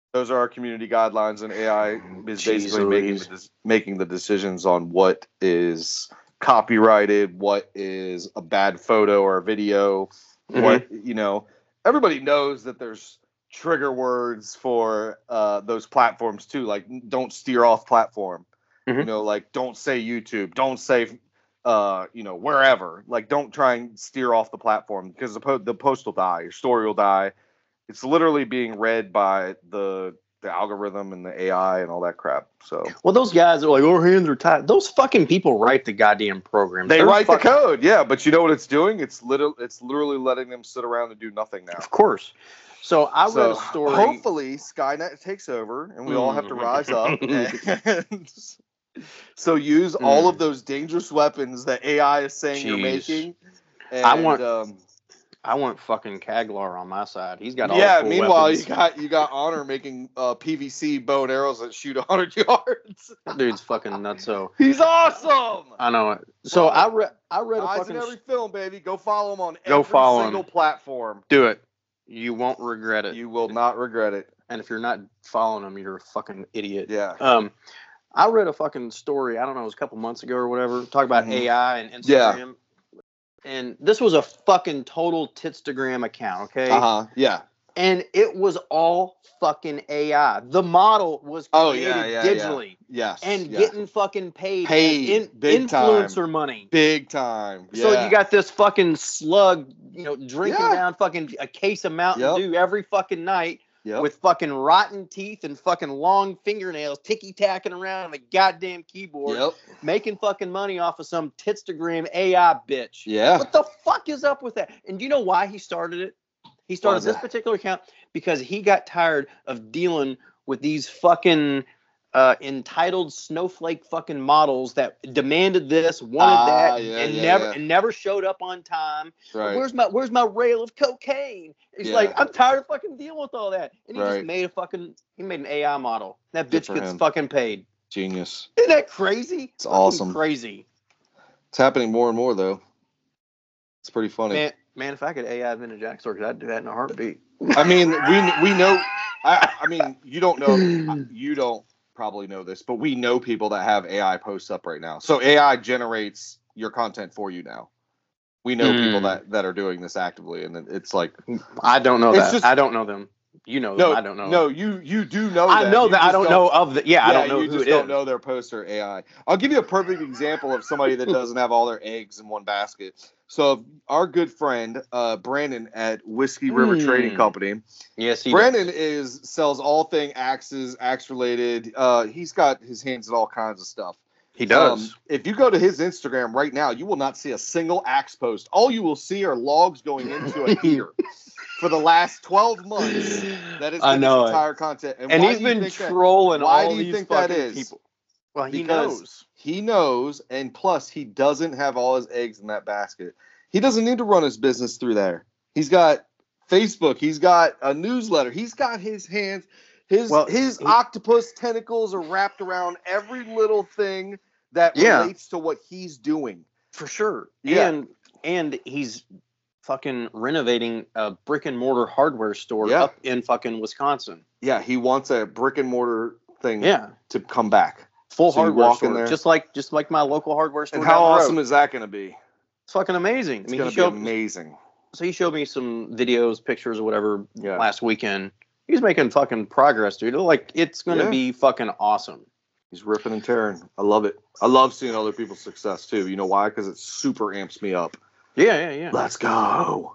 Those are our community guidelines, and A I is Jeez basically making Louise. the, des- making the decisions on what is copyrighted, what is a bad photo or a video, what, you know, everybody knows that there's trigger words for uh, those platforms too, like don't steer off platform, Mhm. you know, like don't say YouTube, don't say, uh, you know, wherever, like don't try and steer off the platform because the, po- the post will die, your story will die. It's literally being read by the the algorithm and the A I and all that crap. So Well, those guys are like, our hands are tied. Those fucking people write the goddamn programs. they They're write fuck- the code, yeah. But you know what it's doing? It's literally it's literally letting them sit around and do nothing now. Of course. So I read So a story. hopefully Skynet takes over and we all have to rise up and so use all of those dangerous weapons that A I is saying you're Jeez. making. And, I want- um, I want fucking Kaglar on my side. He's got all yeah. the cool Meanwhile, weapons. you got you got Honor making uh, P V C bow and arrows that shoot a hundred yards. That dude's fucking nutso. He's awesome. I know it. So Well, I read. I read a Eyes fucking. in every film, baby. Go follow him on Go every follow single him. platform. Do it. You won't regret it. You will not regret it. And if you're not following him, you're a fucking idiot. Yeah. Um, I read a fucking story. I don't know, it was a couple months ago or whatever. Talk about Mhm. A I and Yeah. Instagram. And this was a fucking total Titstagram account, okay? Uh huh. Yeah. And it was all fucking A I. The model was Oh, created yeah, yeah, yeah. digitally Yes. and yeah. getting fucking paid, Paid, in, big influencer money. big time. So Yeah. you got this fucking slug, you know, drinking Yeah. down fucking a case of Mountain Yep. Dew every fucking night. Yep. With fucking rotten teeth and fucking long fingernails, ticky tacking around on the goddamn keyboard, Yep. making fucking money off of some Titstagram A I bitch. Yeah. What the fuck is up with that? And do you know why he started it? He started is this that? particular account because he got tired of dealing with these fucking uh, entitled snowflake fucking models that demanded this, wanted Ah, that, yeah, and yeah, never yeah. and never showed up on time. Right. Where's my Where's my rail of cocaine? He's Yeah. like, I'm tired of fucking dealing with all that. And he Right. just made a fucking he made an A I model. That Good bitch for gets him. fucking paid. Genius. Isn't that crazy? It's Fucking awesome. Crazy. It's happening more and more though. It's pretty funny. Man, man, if I could A I Vintage Jack Stork, I'd do that in a heartbeat. I mean, we we know. I I mean, you don't know. You don't probably know this, but we know people that have A I posts up right now. So A I generates your content for you now. We know people Hmm. that that are doing this actively, and it's like I don't know It's that. just- I don't know them. You know them. no, I don't know. no, you you do know. I them. know You that. I just don't know of the. Yeah, I don't know you who just it don't is. know their poster A I. I'll give you a perfect example of somebody that doesn't have all their eggs in one basket. So our good friend uh, Brandon at Whiskey River Hmm. Trading Company. Yes, he Brandon does. is sells all thing axes, axe related. Uh, he's got his hands in all kinds of stuff. He does. Um, if you go to his Instagram right now, you will not see a single axe post. All you will see are logs going into a heater for the last twelve months. That is I his know it. entire content. And, and why he's do you been think that- trolling why all do you these think that fucking is? people. Well, he Because knows. He knows, and plus he doesn't have all his eggs in that basket. He doesn't need to run his business through there. He's got Facebook. He's got a newsletter. He's got his hands. His Well, his he- octopus tentacles are wrapped around every little thing that Yeah. relates to what he's doing. For sure. Yeah. And and he's fucking renovating a brick and mortar hardware store Yeah. up in fucking Wisconsin. Yeah, he wants a brick and mortar thing Yeah. to come back. Full So you hardware walk in store. there. Just like just like my local hardware store. And how down the road. awesome is that going to be? It's fucking amazing. It's I mean, going he to be showed amazing. so he showed me some videos, pictures, or whatever Yeah. last weekend. He's making fucking progress, dude. Like it's gonna Yeah. be fucking awesome. He's ripping and tearing. I love it. I love seeing other people's success too. You know why? Because it super amps me up. Yeah, yeah, yeah. Let's go.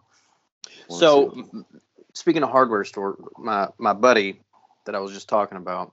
So, Let's see. m- speaking of hardware store, my my buddy that I was just talking about,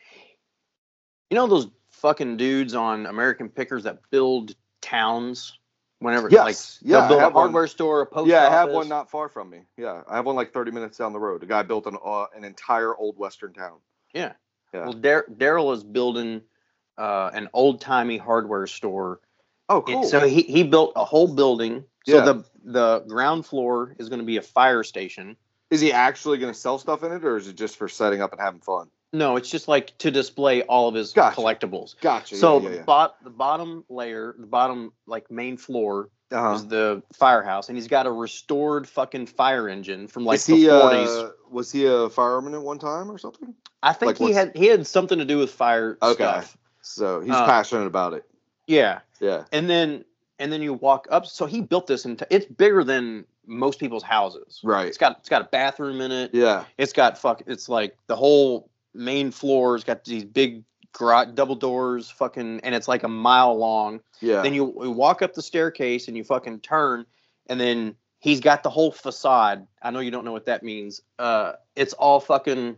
you know those fucking dudes on American Pickers that build towns whenever, Yes. like Yeah, they'll build I a have one. hardware store, a post yeah, I have office. one not far from me. Yeah, I have one like thirty minutes down the road. The guy built an uh, an entire old western town. Yeah. Yeah. Well, Dar- Daryl is building uh, an old timey hardware store. Oh, It- cool. so he, he built a whole building. So Yeah. the the ground floor is going to be a fire station. Is he actually going to sell stuff in it, or is it just for setting up and having fun? No, it's just like to display all of his Gotcha. collectibles. Gotcha. So yeah, the, yeah, bot, the bottom layer, the bottom like main floor yeah. Uh-huh. is the firehouse, and he's got a restored fucking fire engine from like Is the he, forties. uh, was he a fireman at one time or something? I think Like, he what's- had he had something to do with fire Okay. stuff. So he's Uh, passionate about it. Yeah, Yeah. and then and then you walk up. So he built this into. It's bigger than most people's houses. Right. It's got it's got a bathroom in it. Yeah. It's got fuck. It's like the whole main floor has got these big garage, double doors, fucking, and it's like a mile long. Yeah. Then you, you walk up the staircase and you fucking turn, and then he's got the whole facade. I know you don't know what that means. Uh, it's all fucking.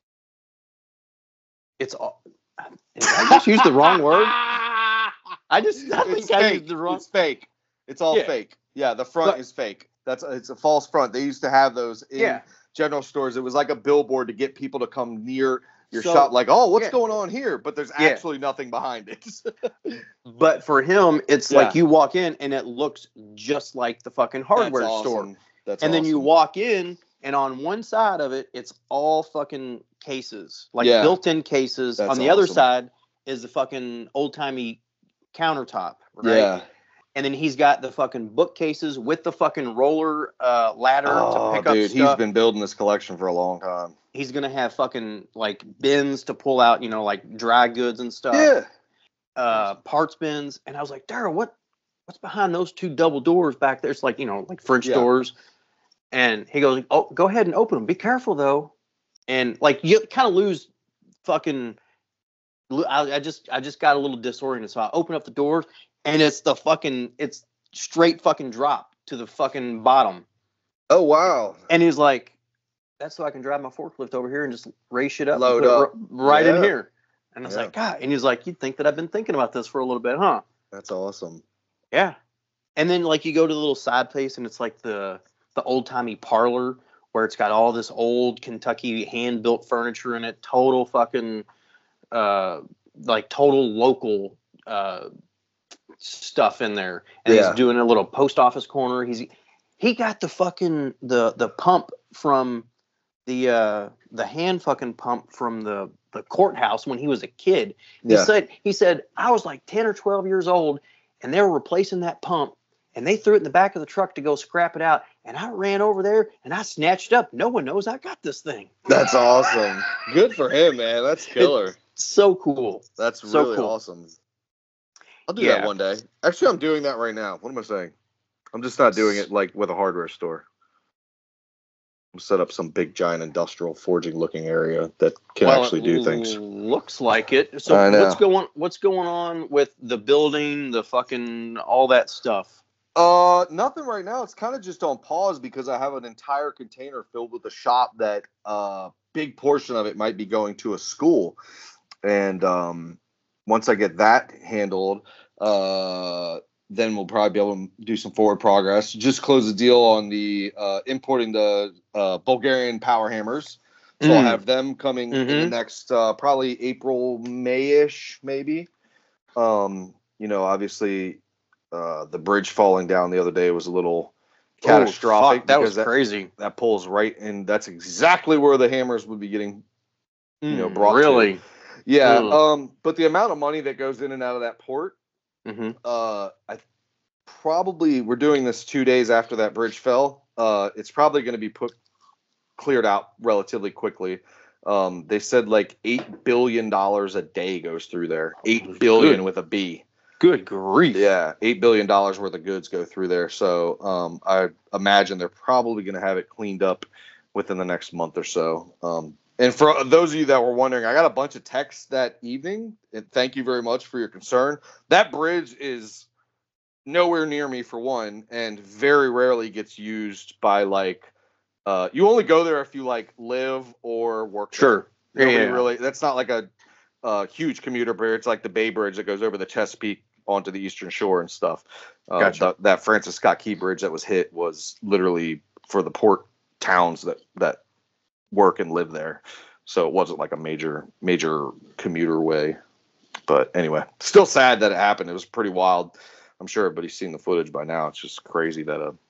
It's all. Did I just use the wrong word? I just I It's think I fake. used the wrong. It's fake. It's all Yeah. fake. Yeah, the front But- is fake. That's it's a false front. They used to have those in Yeah. general stores. It was like a billboard to get people to come near your So- shop. Like, oh, what's yeah. going on here? But there's Yeah. actually nothing behind it. But for him, it's Yeah. like you walk in and it looks just like the fucking hardware That's store. awesome. That's And then you awesome. walk in, and on one side of it, it's all fucking cases, like Yeah. built-in cases. That's on the other awesome. side is the fucking old-timey countertop, right? Yeah. And then he's got the fucking bookcases with the fucking roller uh, ladder Oh, to pick up dude, stuff. he's been building this collection for a long time. He's gonna have fucking like bins to pull out, you know, like dry goods and stuff. Yeah. Uh, parts bins. And I was like, Daryl, what, what's behind those two double doors back there? It's like, you know, like French Yeah. doors. And he goes, oh, go ahead and open them. Be careful though. And like you kind of lose fucking. I, I just I just got a little disoriented, so I open up the doors, and it's the fucking it's straight fucking drop to the fucking bottom. Oh wow. And he's like, that's so I can drive my forklift over here and just race shit up, and Load put it up. r- right in Yeah. here. And I was Yeah. like, God. And he's like, you'd think that I've been thinking about this for a little bit, huh? That's awesome. Yeah. And then like you go to the little side place, and it's like the the old timey parlor where it's got all this old Kentucky hand built furniture in it, total fucking uh like total local uh stuff in there. And Yeah. he's doing a little post office corner. He's he got the fucking the the pump from the uh the hand fucking pump from the the courthouse when he was a kid. He Yeah. said he said I was like ten or twelve years old, and they were replacing that pump, and they threw it in the back of the truck to go scrap it out, and I ran over there and I snatched it up. No one knows I got this thing. That's awesome. Good for him, man. That's killer. So cool. That's so really cool. awesome. I'll do Yeah. that one day. Actually, I'm doing that right now. What am I saying? I'm just not doing it like with a hardware store. I'm set up some big giant industrial forging looking area that can Well, actually it do things. Looks like it. So I know. what's going what's going on with the building, the fucking all that stuff? Uh, nothing right now. It's kind of just on pause because I have an entire container filled with a shop that uh big portion of it might be going to a school. And um once I get that handled, uh then we'll probably be able to do some forward progress. Just close the deal on the uh importing the uh Bulgarian power hammers. So I'll Mm. have them coming in the Mhm. next uh probably April, May-ish, maybe. Um, you know, obviously uh the bridge falling down the other day was a little catastrophic. Oh, fuck, that was because that, crazy. that pulls right in. That's exactly where the hammers would be getting you know, Mm, brought to. really. yeah. Ugh. Um, but the amount of money that goes in and out of that port, Mm-hmm. uh I probably we're doing this two days after that bridge fell. Uh it's probably gonna be put cleared out relatively quickly. Um they said like eight billion dollars a day goes through there. Eight billion Good. with a B. Good grief. Yeah, eight billion dollars worth of goods go through there. So um, I imagine they're probably going to have it cleaned up within the next month or so. Um, and for those of you that were wondering, I got a bunch of texts that evening. And thank you very much for your concern. That bridge is nowhere near me, for one, and very rarely gets used by like. Uh, you only go there if you like live or work. Sure. There. Nobody Yeah. really. That's not like a. Uh, huge commuter bridge. It's like the Bay Bridge that goes over the Chesapeake onto the Eastern Shore and stuff. Uh, Gotcha. th- that Francis Scott Key Bridge that was hit was literally for the port towns that that work and live there. So it wasn't like a major major commuter way. But anyway, still sad that it happened. It was pretty wild. I'm sure everybody's seen the footage by now. It's just crazy that a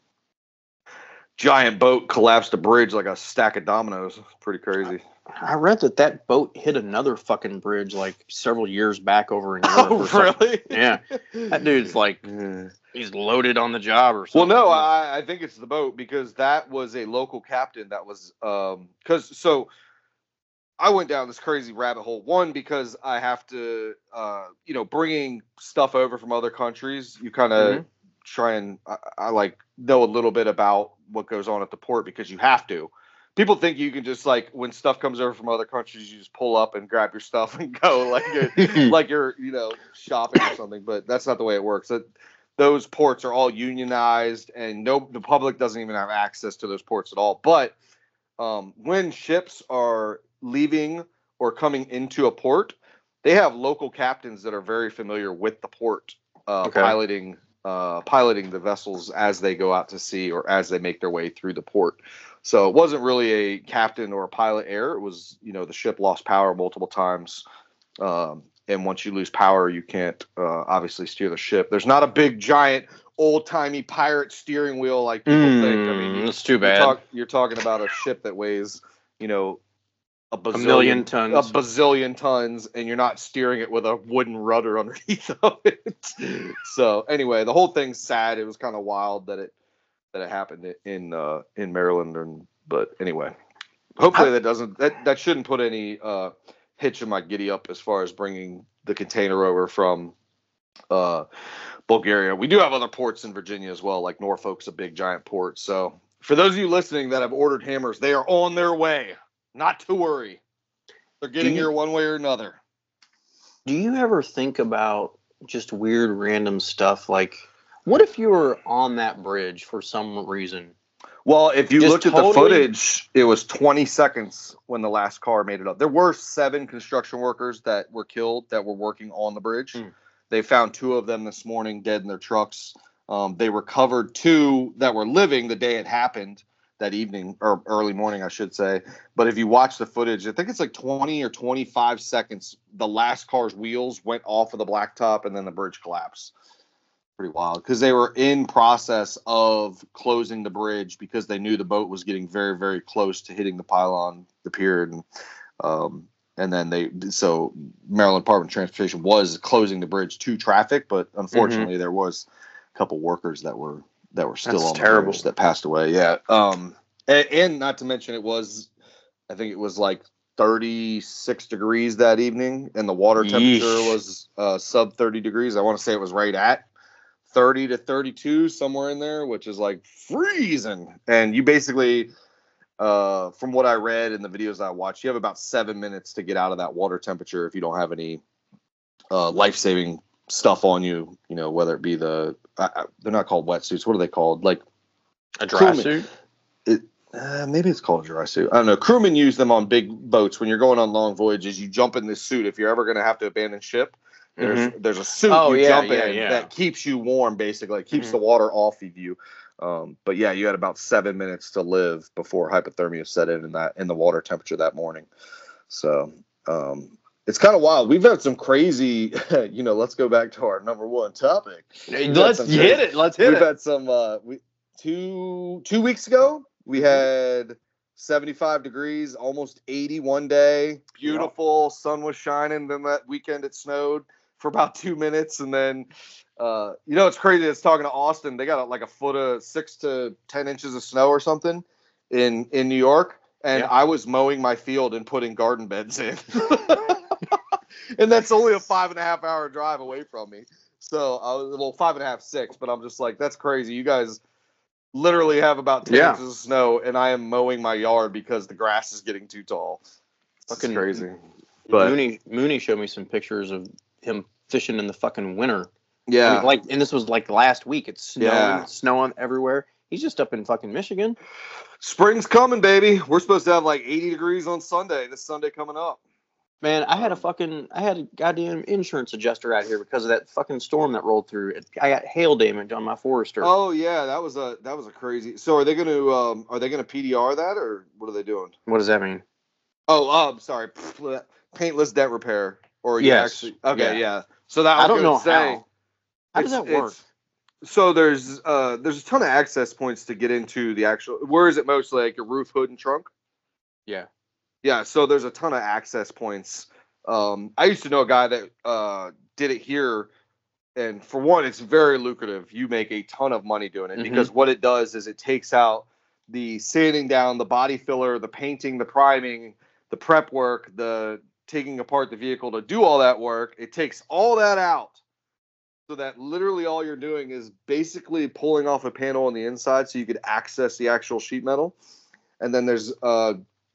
giant boat collapsed a bridge like a stack of dominoes. It's pretty crazy. I read that that boat hit another fucking bridge like several years back over in Europe. or something. really? Yeah. That dude's like, Yeah. he's loaded on the job or Well, something. no, I, I think it's the boat because that was a local captain that was um because so I went down this crazy rabbit hole. One, because I have to, uh, you know, bringing stuff over from other countries, you kind of mm-hmm. try and, I, I like know a little bit about what goes on at the port because you have to. People think you can just like when stuff comes over from other countries, you just pull up and grab your stuff and go like you're, like you're, you know, shopping or something. But that's not the way it works. It, those ports are all unionized, and no, the public doesn't even have access to those ports at all. But um, when ships are leaving or coming into a port, they have local captains that are very familiar with the port, uh, okay. piloting uh, piloting the vessels as they go out to sea or as they make their way through the port. So it wasn't really a captain or a pilot error. It was, you know, the ship lost power multiple times. Um, and once you lose power, you can't uh, obviously steer the ship. There's not a big, giant, old-timey pirate steering wheel like people mm, think. I mean, that's too bad. You're, talk, you're talking about a ship that weighs, you know, a, bazillion, a million tons. A bazillion tons, and you're not steering it with a wooden rudder underneath of it. So anyway, the whole thing's sad. It was kind of wild that it that it happened in uh, in Maryland, and but anyway, hopefully I, that doesn't that, that shouldn't put any uh, hitch in my giddy up as far as bringing the container over from uh, Bulgaria. We do have other ports in Virginia as well, like Norfolk's a big giant port. So for those of you listening that have ordered hammers, they are on their way. Not to worry, they're getting you, here one way or another. Do you ever think about just weird random stuff like? What if you were on that bridge for some reason? Well, if you Just looked totally... at the footage, it was twenty seconds when the last car made it up. There were seven construction workers that were killed that were working on the bridge. Mm. They found two of them this morning dead in their trucks. Um, they recovered two that were living the day it happened that evening, or early morning, I should say. But if you watch the footage, I think it's like twenty or twenty-five seconds. The last car's wheels went off of the blacktop and then the bridge collapsed. Pretty wild because they were in process of closing the bridge because they knew the boat was getting very, very close to hitting the pylon, the pier, and um, and then they so Maryland Department of Transportation was closing the bridge to traffic, but unfortunately mm-hmm. there was a couple workers that were that were still That's on terrible. the bridge that passed away. Yeah, um, and, and not to mention it was, I think it was like thirty-six degrees that evening, and the water temperature Yeesh. was uh, sub thirty degrees. I want to say it was right at thirty to thirty-two, somewhere in there, which is like freezing. And you basically, uh, from what I read in the videos I watched, you have about seven minutes to get out of that water temperature if you don't have any uh, life-saving stuff on you, you know, whether it be the, uh, they're not called wetsuits. What are they called? Like a dry suit? It, uh, maybe it's called a dry suit. I don't know. Crewmen use them on big boats. When you're going on long voyages, you jump in this suit. If you're ever going to have to abandon ship, There's mm-hmm. there's a suit oh, you yeah, jump yeah, in yeah. that keeps you warm, basically. It keeps mm-hmm. the water off of you. Um, but yeah, you had about seven minutes to live before hypothermia set in in that in the water temperature that morning. So um, it's kind of wild. We've had some crazy, you know. Let's go back to our number one topic. We've let's hit crazy, it. Let's hit we've it. We've had some. Uh, we two two weeks ago we had seventy-five degrees, almost eighty one day. Beautiful, yep. Sun was shining. Then that weekend it snowed for about two minutes, and then uh, you know it's crazy. It's talking to Austin. They got like a foot of six to ten inches of snow or something in in New York, and yeah. I was mowing my field and putting garden beds in, and that's only a five and a half hour drive away from me. So I was well five and a half, six, but I'm just like, that's crazy. You guys literally have about ten yeah. inches of snow, and I am mowing my yard because the grass is getting too tall. It's fucking crazy. But Mooney Mooney showed me some pictures of him fishing in the fucking winter. Yeah. I mean, like, and this was like last week. It's snowing, yeah. snowing everywhere. He's just up in fucking Michigan. Spring's coming, baby. We're supposed to have like eighty degrees on Sunday. This Sunday coming up. Man, I had a fucking, I had a goddamn insurance adjuster out here because of that fucking storm that rolled through. I got hail damage on my Forester. Oh yeah, that was a that was a crazy. So are they going to um are they going to P D R that, or what are they doing? What does that mean? Oh, um, sorry, paintless dent repair. Or yes. Actually, okay, yeah. yeah. So that I, I don't know say, how. How does that work? So there's uh there's a ton of access points to get into the actual. Where is it mostly? Like your roof, hood, and trunk? Yeah. Yeah. So there's a ton of access points. Um, I used to know a guy that uh did it here, and for one, it's very lucrative. You make a ton of money doing it mm-hmm. because what it does is it takes out the sanding down, the body filler, the painting, the priming, the prep work, the taking apart the vehicle to do all that work. It takes all that out. So that literally all you're doing is basically pulling off a panel on the inside so you could access the actual sheet metal. And then there's a,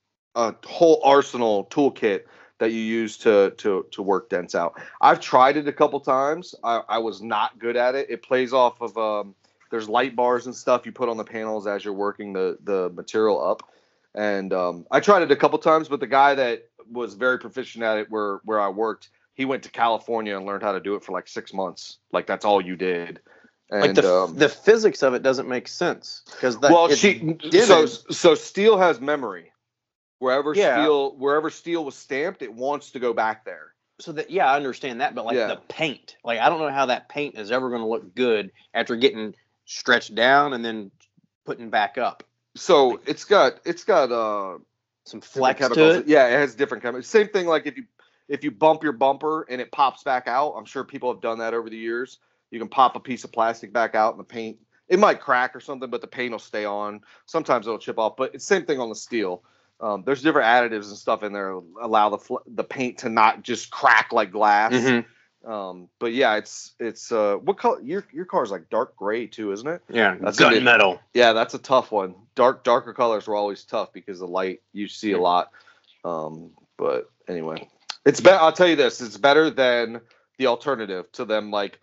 a whole arsenal toolkit that you use to, to, to work dents out. I've tried it a couple times. I, I was not good at it. It plays off of, um, there's light bars and stuff you put on the panels as you're working the, the material up. And um, I tried it a couple times, but the guy that was very proficient at it where, where I worked, he went to California and learned how to do it for like six months. Like that's all you did. And, like the um, the physics of it doesn't make sense because well, she so so steel has memory. Wherever yeah. steel wherever steel was stamped, it wants to go back there. So that yeah, I understand that, but like yeah. the paint, like I don't know how that paint is ever going to look good after getting stretched down and then putting back up. So like, it's got it's got uh some flex to it. Yeah, it has different chemicals. Same thing like if you if you bump your bumper and it pops back out. I'm sure people have done that over the years. You can pop a piece of plastic back out and the paint, it might crack or something, but the paint will stay on. Sometimes it'll chip off, but it's the same thing on the steel. Um, there's different additives and stuff in there that allow the fl- the paint to not just crack like glass. Mm-hmm. Um, but yeah, it's it's uh, what color? Your your car is like dark gray too, isn't it? Yeah, that's gunmetal. Yeah, that's a tough one. Dark darker colors were always tough because the light you see a lot. Um, but anyway, it's better. I'll tell you this: it's better than the alternative to them, like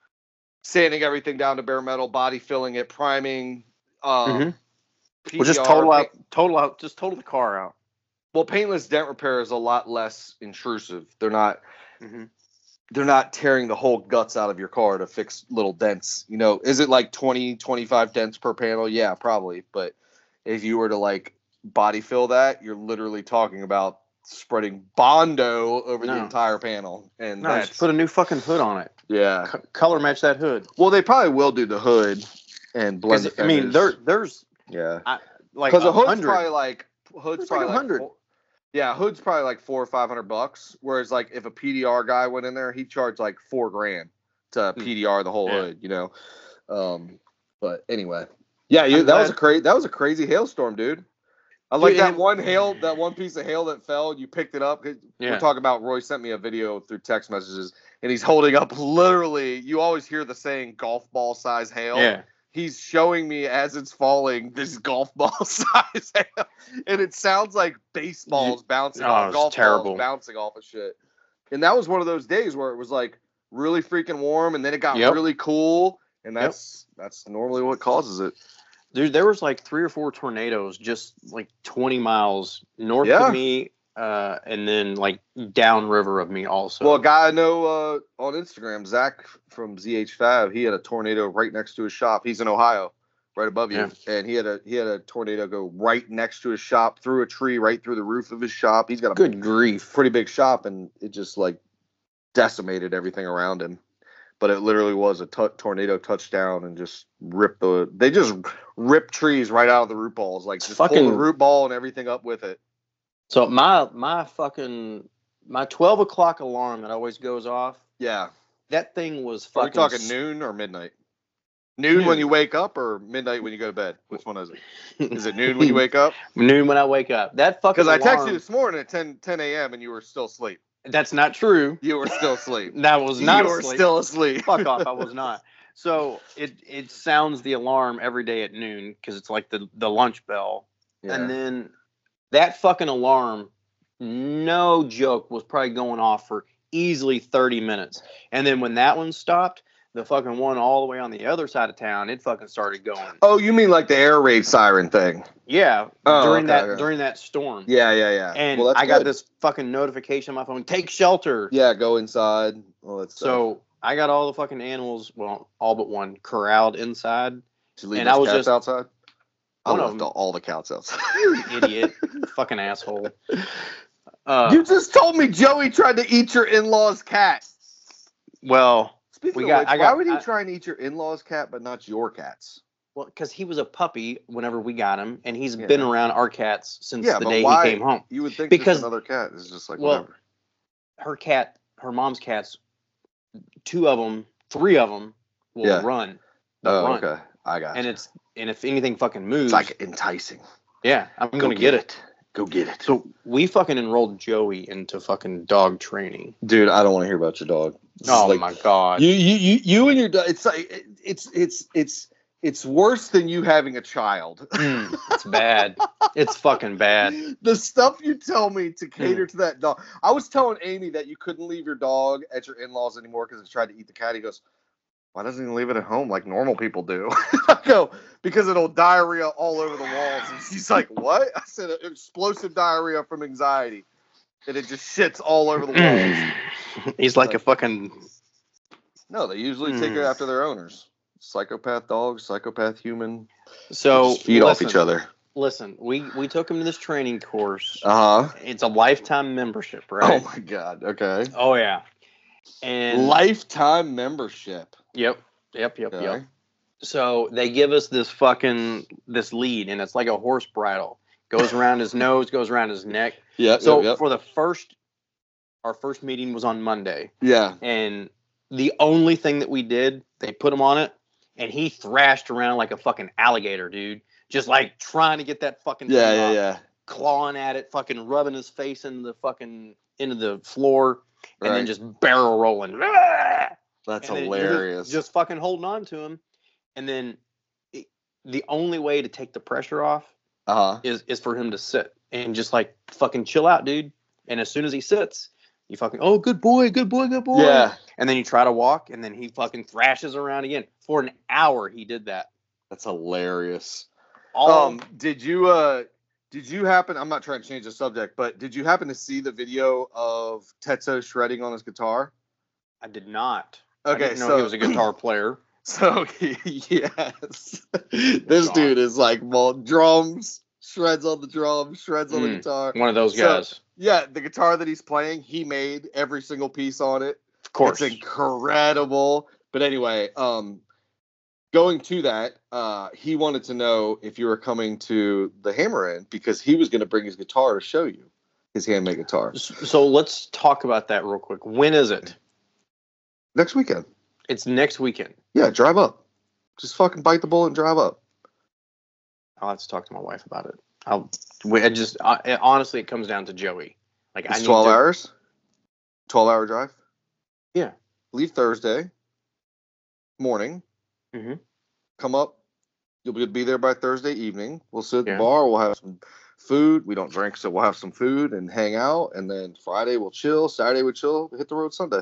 sanding everything down to bare metal, body filling it, priming. Um, mm-hmm. P D R, well, just total out, total out, just total the car out. Well, paintless dent repair is a lot less intrusive. They're not, mm-hmm. they're not tearing the whole guts out of your car to fix little dents. You know, is it like twenty, twenty-five dents per panel? Yeah, probably. But if you were to like body fill that, you're literally talking about spreading Bondo over no. the entire panel. And no, that's, just put a new fucking hood on it. Yeah, C- color match that hood. Well, they probably will do the hood and blend the fenders. I mean, there, there's. Yeah, I, like because a hood's probably like hood's it's probably like a hundred. Like, yeah, hood's probably like four or five hundred bucks. Whereas like if a P D R guy went in there, he'd charge like four grand to P D R the whole yeah. hood. You know, um, but anyway, yeah, you, that glad. was a crazy that was a crazy hailstorm, dude. I like dude, that one hail, that one piece of hail that fell. You picked it up. Yeah. We're talking about. Roy sent me a video through text messages, and he's holding up literally. You always hear the saying "golf ball size hail." Yeah. He's showing me as it's falling this golf ball size hail, and it sounds like baseballs bouncing oh, off, golf terrible. balls bouncing off of shit. And that was one of those days where it was like really freaking warm, and then it got yep. really cool, and that's yep. that's normally what causes it. Dude, there was like three or four tornadoes just like twenty miles north yeah. of me, uh, and then like downriver of me also. Well, a guy I know uh, on Instagram, Zach from Z H five, he had a tornado right next to his shop. He's in Ohio, right above you, yeah. and he had a he had a tornado go right next to his shop, through a tree, right through the roof of his shop. He's got a good grief, pretty big shop, and it just like decimated everything around him. But it literally was a t- tornado touchdown and just ripped the. They just ripped trees right out of the root balls, like it's just fucking, pull the root ball and everything up with it. So my my fucking my twelve o'clock alarm that always goes off. Yeah, that thing was fucking. Are we talking s- noon or midnight? Noon, noon when you wake up, or midnight when you go to bed? Which one is it? Is it noon when you wake up? Noon when I wake up. That fucking. Because I texted you this morning at ten a.m. and you were still asleep. That's not true. You were still asleep. That was not You were asleep. still asleep. Fuck off. I was not. So it it sounds the alarm every day at noon because it's like the, the lunch bell. Yeah. And then that fucking alarm, no joke, was probably going off for easily thirty minutes. And then when that one stopped, the fucking one all the way on the other side of town, it fucking started going. Oh, you mean like the air raid siren thing? Yeah, oh, during okay, that okay. during that storm. Yeah, yeah, yeah. And well, that's I got good. this fucking notification on my phone. Take shelter. Yeah, go inside. Well, that's so I got all the fucking animals, well, all but one, corralled inside. Did you leave and those I was cats just outside. I one left of them, all the cats outside. You idiot, fucking asshole. Uh, you just told me Joey tried to eat your in-laws' cat. Well. Speaking we of got, which, I got, why would he I, try and eat your in-laws' cat, but not your cats? Well, because he was a puppy whenever we got him, and he's yeah. been around our cats since yeah, the but day why, he came home. You would think because another cat is just like well, whatever. Her cat, her mom's cats, two of them, three of them will yeah. run. Oh, run. okay. I got And you. it's and if anything fucking moves, it's like enticing. Yeah, I'm Go gonna get, get it. Go get it. So we fucking enrolled Joey into fucking dog training. Dude, I don't want to hear about your dog. This Oh is like, my god. You, you, you, you and your dog. It's like it's, it's, it's, it's worse than you having a child. Mm, it's bad. It's fucking bad. The stuff you tell me to cater Mm. to that dog. I was telling Amy that you couldn't leave your dog at your in-laws anymore because it tried to eat the cat. He goes, why doesn't he leave it at home like normal people do? I go, because it'll diarrhea all over the walls. And she's like, what? I said, explosive diarrhea from anxiety. And it just shits all over the walls. He's like a fucking. No, they usually take Mm. it after their owners. Psychopath dog, psychopath human. So Just feed off listen, each other. Listen, we we took him to this training course. Uh huh. It's a lifetime membership, Oh right? my god. Okay. Oh yeah. And Lifetime membership. Yep. Yep. Yep. Okay. Yep. So they give us this fucking this lead, and it's like a horse bridle. Goes around his nose, goes around his neck. Yep. So yep, yep. for the first, our first meeting was on Monday, Yeah. and the only thing that we did, they put him on it, and he thrashed around like a fucking alligator, dude. Just like trying to get that fucking Yeah. thing Yeah. off, Yeah. clawing at it, fucking rubbing his face into the fucking into the floor, and Right. then just barrel rolling. That's And then hilarious. Just, just fucking holding on to him, and then it, the only way to take the pressure off uh huh. is is for him to sit and just like fucking chill out, dude. And as soon as he sits, you fucking oh good boy, good boy, good boy. Yeah. And then you try to walk, and then he fucking thrashes around again for an hour. He did that. That's hilarious. All Um, did you uh did you happen I'm not trying to change the subject, but did you happen to see the video of Tetsuo shredding on his guitar? I did not. I Okay, didn't know so he was a guitar player. so yes. This God. dude is like well, drums, shreds on the drums, shreds on the Mm. guitar. One of those So- guys, Yeah, the guitar that he's playing, he made every single piece on it. of course. It's incredible. But anyway, um, going to that, uh, he wanted to know if you were coming to the Hammer Inn because he was going to bring his guitar to show you his handmade guitar So let's talk about that real quick. When is it? next weekend. It's next weekend. Yeah, drive up. Just fucking bite the bullet and drive up. I'll have to talk to my wife about it. I'll. we- I just I, it- honestly, it comes down to Joey. Like I It's need twelve to, hours. twelve hour drive. Yeah. Leave Thursday morning. Mhm. Come up. You'll be there by Thursday evening. We'll sit at the Yeah. bar. We'll have some food. We don't drink, so we'll have some food and hang out. And then Friday we'll chill. Saturday we'll chill. Hit the road Sunday.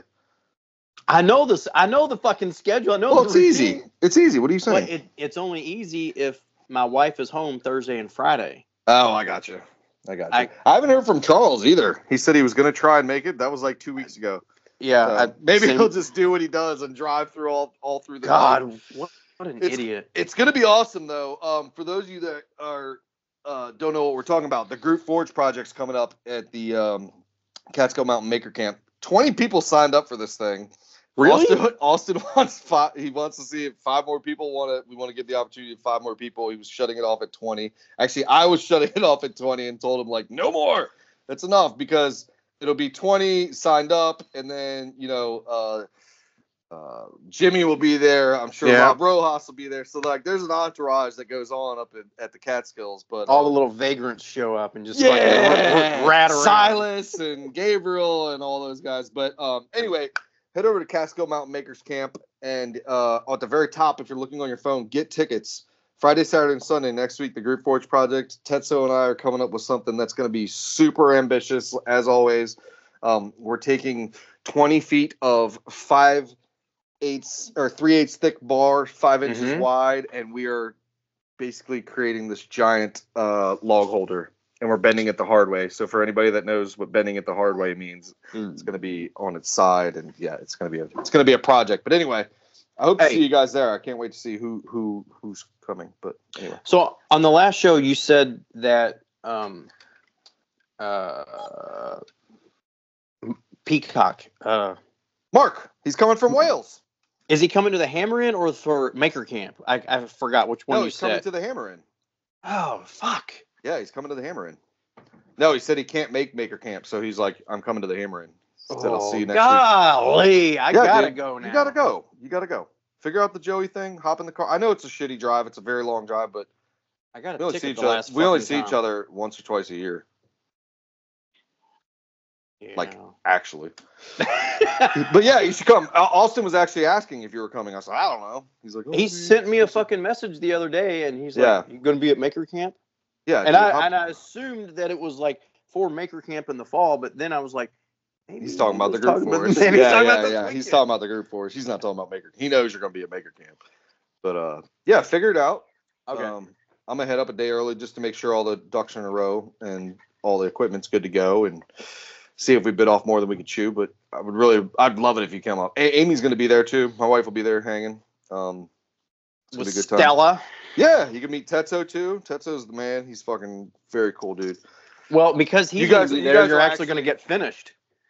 I know this. I know the fucking schedule. I know. Well, the it's easy. routine, It's easy. What are you saying? But it, it's only easy if my wife is home Thursday and Friday. oh, I got you. I got you. I- I, haven't heard from Charles either. He said he was going to try and make it. That was like two weeks ago. Yeah. So I, maybe same- he'll just do what he does and drive through all all through the night. God, what, what an It's- idiot. It's gonna be awesome though. Um, for those of you that are uh, don't know what we're talking about, the Group Forge project's coming up at the um, Catskill Mountain Maker Camp. Twenty people signed up for this thing. Really? Austin, Austin wants five. He wants to see if five more people want to. We want to give the opportunity to five more people. He was shutting it off at twenty. Actually, I was shutting it off at twenty and told him like, no more. That's enough because it'll be twenty signed up, and then you know. Uh, Uh, Jimmy will be there. I'm sure Yeah. Rob Rojas will be there. So like, there's an entourage that goes on up at, at the Catskills. But All the um, little vagrants show up and just yeah, fucking rat around. Silas and Gabriel and all those guys. But um, anyway, head over to Catskill Mountain Makers Camp, and uh, at the very top, if you're looking on your phone, get tickets. Friday, Saturday, and Sunday next week. The Group Forge Project. Tetsuo and I are coming up with something that's going to be super ambitious, as always. Um, we're taking twenty feet of five. Eighths or three eighths thick bar, five inches Mhm. wide, and we are basically creating this giant uh, log holder, and we're bending it the hard way. So for anybody that knows what bending it the hard way means, Mm. it's going to be on its side, and yeah, it's going to be a, it's going to be a project. But anyway, I hope to Hey. see you guys there. I can't wait to see who who who's coming. But anyway, So on the last show, you said that um, uh, Peacock. Uh, Mark, he's coming from Wales. is he coming to the Hammer Inn or for Maker Camp? I, I forgot which one No, you he's coming said. to the Hammer Inn. Oh fuck! Yeah, he's coming to the Hammer Inn. No, he said he can't make Maker Camp, so he's like, I'm coming to the Hammer Inn. He said, I'll see you next week. golly, I Yeah, gotta dude. go now. You gotta go. You gotta go. Figure out the Joey thing. Hop in the car. I know it's a shitty drive. It's a very long drive, but I got we a only see ticket each the other. last We only fucking see each time. other once or twice a year. Yeah. Like, actually. But yeah, you should come. Au- Austin was actually asking if you were coming. I said, I don't know. He's like, oh, He dude. sent me a fucking message the other day, and he's Yeah. like, "You going to be at Maker Camp?" Yeah, And dude, I how- and I assumed that it was like for Maker Camp in the fall, but then I was like, maybe he's talking he about the was group talking about- force. maybe Yeah, he's talking yeah, about this yeah. He's weekend. talking about the group force. He's not talking about Maker. He knows you're going to be at Maker Camp. But uh, yeah, figure it out. Okay. Um, I'm gonna head up a day early just to make sure all the ducks are in a row and all the equipment's good to go, and see if we bit off more than we could chew. But I would really, I'd love it if you come up. A- Amy's gonna be there too. My wife will be there hanging. Um, it's gonna With be a good time. Stella. Yeah, you can meet Tetsuo too. Tetsuo's the man. He's fucking very cool, dude. Well, because he's You guys- gonna be you there, guys you're are actually going to actually- get finished.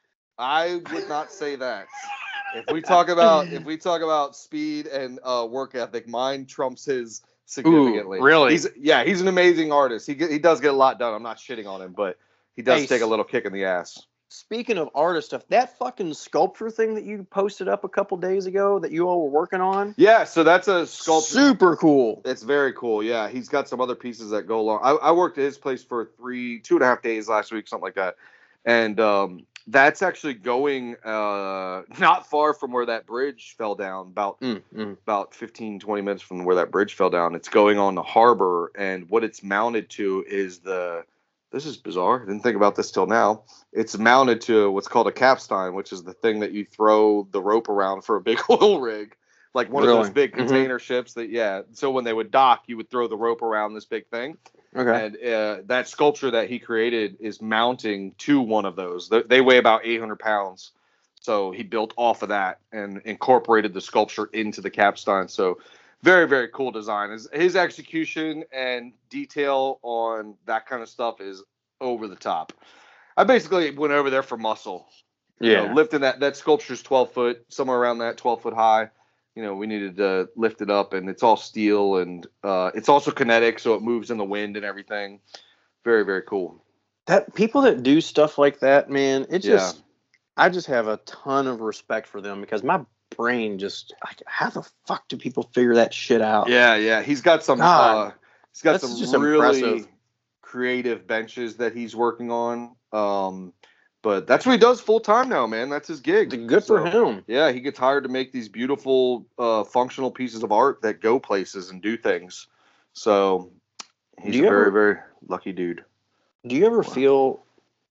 I would not say that. If we talk about if we talk about speed and uh, work ethic, mine trumps his significantly. Ooh, really? He's yeah, he's an amazing artist. He get, he does get a lot done. I'm not shitting on him, but he does Hey, take a s- little kick in the ass. Speaking of artist stuff, that fucking sculpture thing that you posted up a couple days ago that you all were working on, Yeah, so that's a sculpture. super cool. It's very cool. Yeah, he's got some other pieces that go along. I, I worked at his place for three, two and a half days last week, something like that, and um, that's actually going uh, not far from where that bridge fell down. About Mm, mm. about fifteen, twenty minutes from where that bridge fell down. It's going on the harbor, and what it's mounted to is the. This is bizarre. I didn't think about this till now. It's mounted to what's called a capstan, which is the thing that you throw the rope around for a big oil rig, like one of Really? those big Mhm. container ships. That yeah. So when they would dock, you would throw the rope around this big thing, Okay. and uh, that sculpture that he created is mounting to one of those. They, they weigh about eight hundred pounds. So he built off of that and incorporated the sculpture into the capstan. So very, very cool design. His, his execution and detail on that kind of stuff is over the top. I basically went over there for muscle. You Yeah. know, lifting that, that sculpture's twelve foot, somewhere around that, twelve foot high. You know, we needed to lift it up, and it's all steel, and uh, it's also kinetic, so it moves in the wind and everything. Very, very cool. That people that do stuff like that, man, it Yeah. just I just have a ton of respect for them because my brain just like, how the fuck do people figure that shit out? Yeah, yeah. He's got some. God, Uh, he's got that's just some really impressive. creative benches that he's working on. Um, but that's what he does full time now, man. That's his gig. Good for So, him. Yeah, he gets hired to make these beautiful, uh, functional pieces of art that go places and do things. So he's Do a you very, ever- very lucky dude. Do you ever Wow. feel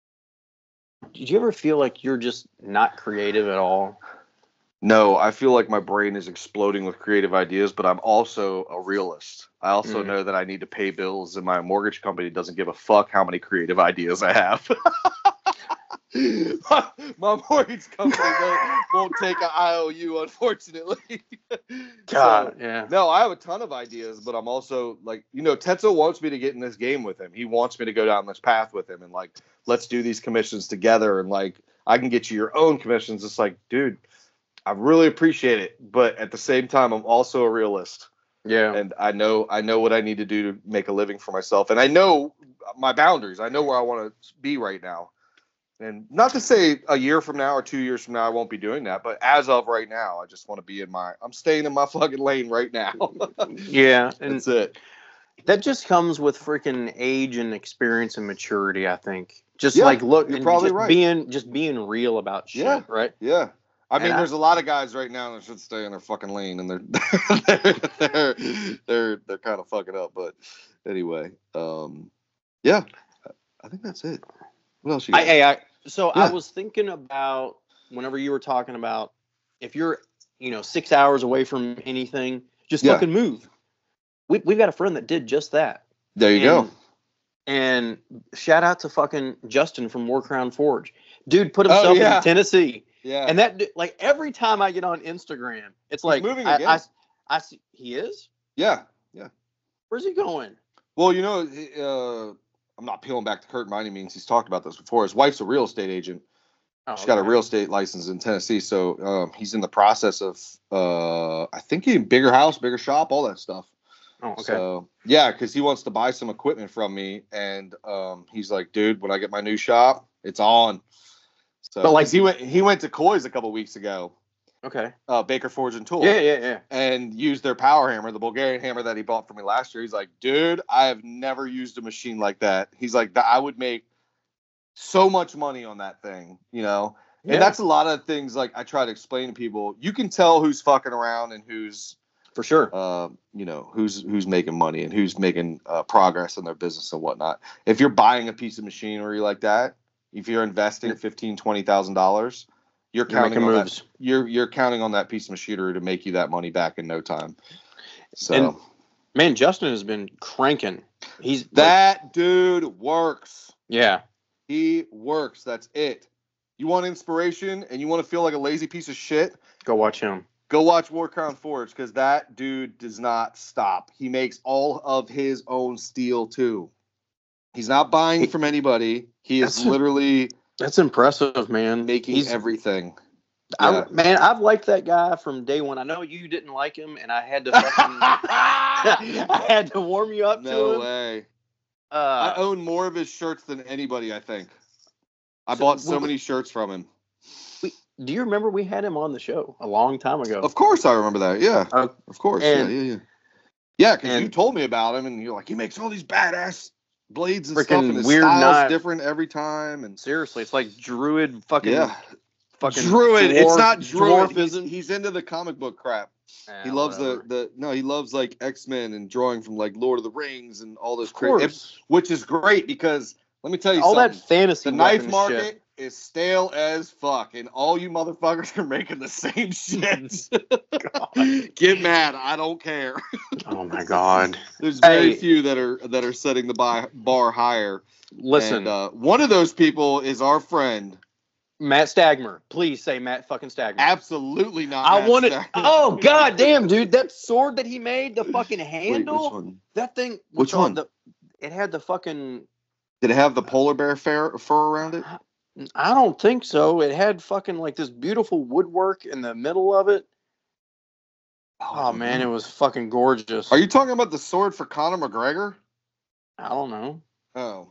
did you ever feel like you're just not creative at all? No, I feel like my brain is exploding with creative ideas, but I'm also a realist. I also Mm. know that I need to pay bills, and my mortgage company doesn't give a fuck how many creative ideas I have. my, my mortgage company won't, won't take an I O U, unfortunately. God, So, yeah. no, I have a ton of ideas, but I'm also like, you know, Tetsuo wants me to get in this game with him. He wants me to go down this path with him, and like, let's do these commissions together, and like, I can get you your own commissions. It's like, dude, I really appreciate it, but at the same time, I'm also a realist, Yeah. and I know I know what I need to do to make a living for myself, and I know my boundaries. I know where I want to be right now, and not to say a year from now or two years from now I won't be doing that, but as of right now, I just want to be in my. I'm staying in my fucking lane right now. Yeah, and That's it. that just comes with freaking age and experience and maturity, I think. Just Yeah, like look, you're and probably just right. being just being real about shit, Yeah. right? Yeah. I mean, And I- there's a lot of guys right now that should stay in their fucking lane, and they're they're they're they're, they're kind of fucking up. But anyway, um, yeah, I think that's it. What else you got? I, I, I so Yeah. I was thinking about whenever you were talking about if you're, you know, six hours away from anything, just Yeah. fucking move. We we've got a friend that did just that. there you and, go. And shout out to fucking Justin from War Crown Forge. Dude put Oh, himself yeah. in Tennessee. Yeah. And that, du- like, every time I get on Instagram, it's like, moving I, again. I, I see, he is? yeah. Where's he going? Well, you know, uh, I'm not peeling back the curtain by any means. He's talked about this before. His wife's a real estate agent. Oh, She's got a okay. real estate license in Tennessee, so um, he's in the process of, uh, I think, he bigger house, bigger shop, all that stuff. Oh, okay. So yeah, because he wants to buy some equipment from me, and um, he's like, dude, when I get my new shop, it's on. So, But, like- 'cause he went, he went to Coy's a couple weeks ago, okay. uh, Baker Forge and Tool, Yeah, yeah, yeah. and used their power hammer, the Bulgarian hammer that he bought for me last year. He's like, dude, I have never used a machine like that. He's like, I would make so much money on that thing, you know. And Yeah. that's a lot of things like I try to explain to people. You can tell who's fucking around and who's For sure. uh, you know, who's who's making money and who's making uh, progress in their business and whatnot. If you're buying a piece of machinery like that, if you're investing fifteen, twenty thousand dollars, you're You're counting making on moves. that. You're you're counting on that piece of machinery to make you that money back in no time. So And man, Justin has been cranking. He's like, that dude works. yeah. He works. That's it. You want inspiration and you want to feel like a lazy piece of shit? Go watch him. Go watch Warcrown Forge because that dude does not stop. He makes all of his own steel too. He's not buying from anybody. He is That's- literally That's impressive, man. making He's, everything. I, Yeah. man, I've liked that guy from day one. I know you didn't like him, and I had to fucking, I had to warm you up to No him. way. I Uh, own more of his shirts than anybody, I think. I So, bought so well- many shirts from him. we, do you remember we had him on the show a long time ago? Of course I remember that. Yeah. Uh, Of course. and- yeah, yeah, yeah. Yeah, because you and- told me about him and you're like, he makes all these badass blades and Freaking stuff and his weird style's knife. different every time. And Seriously, it's like druid fucking yeah. fucking Druid. It's dwarf- not druid. He's, dwarfism. he's into the comic book crap. Yeah, He loves whatever. the, the no, he loves like X-Men and drawing from like Lord of the Rings and all those Of cra- course. which is great because let me tell you All something. that fantasy The knife weapon market shit. is stale as fuck, and all you motherfuckers are making the same shit. God. Get mad. I don't care. Oh my god. There's very Hey. few that are that are setting the buy, bar higher. Listen, And, uh, one of those people is our friend. Matt Stagmer. Please say Matt fucking Stagmer. Absolutely not. I Matt wanted. Stack. Oh god damn, dude! That sword that he made, the fucking Wait, handle. which one? That thing. Which was on one? The, it had the fucking. Did it have the polar bear fur, fur around it? I don't think so. It had fucking like this beautiful woodwork in the middle of it. Oh man, it was fucking gorgeous. Are you talking about the sword for Conor McGregor? I don't know. Oh.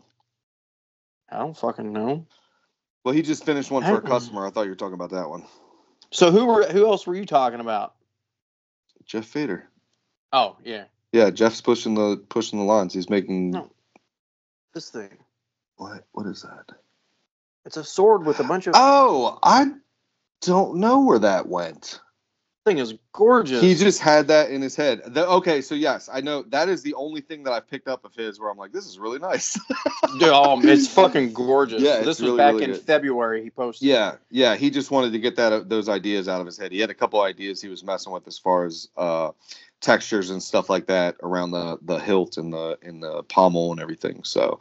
I don't fucking know. Well, he just finished one for a I- customer. I thought you were talking about that one. So who were who else were you talking about? Jeff Fader. Oh yeah, Yeah, Jeff's pushing the pushing the lines. He's making No. this thing. what? What is that? It's a sword with a bunch of. Oh, I don't know where that went. Thing is gorgeous. He just had that in his head. The, okay, so yes, I know that is the only thing that I picked up of his where I'm like, this is really nice. Dude, oh, it's fucking gorgeous. Yeah, it's this was really, back really in good. February. He posted. Yeah, yeah. He just wanted to get that those ideas out of his head. He had a couple ideas he was messing with as far as uh, textures and stuff like that around the, the hilt and the in the pommel and everything. So,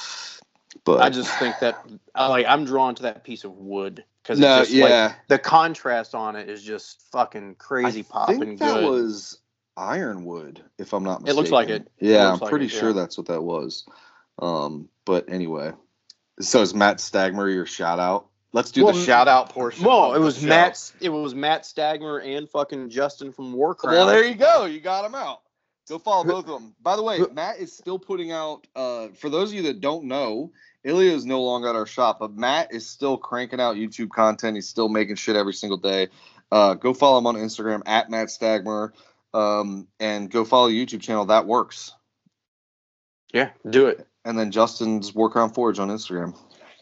but I just think that I like. I'm drawn to that piece of wood because no, it's just like yeah. the contrast on it is just fucking crazy I popping think that good. was ironwood, if I'm not It mistaken. looks like it. It Yeah, looks I'm like pretty it, sure yeah. that's what that was. Um, but anyway, so is Matt Stagmer your shout out? Let's do Well, the shout out portion. Well, of it the was show. Matt. It was Matt Stagmer and fucking Justin from Warcraft. Well, there you go. You got him out. Go follow Who- both of them. By the way, who- Matt is still putting out. Uh, for those of you that don't know, Ilya is no longer at our shop, but Matt is still cranking out YouTube content. He's still making shit every single day. Uh, go follow him on Instagram at Matt Stagmer, um, and go follow the YouTube channel. That works. Yeah, do it. And then Justin's Warcrown Forge on Instagram.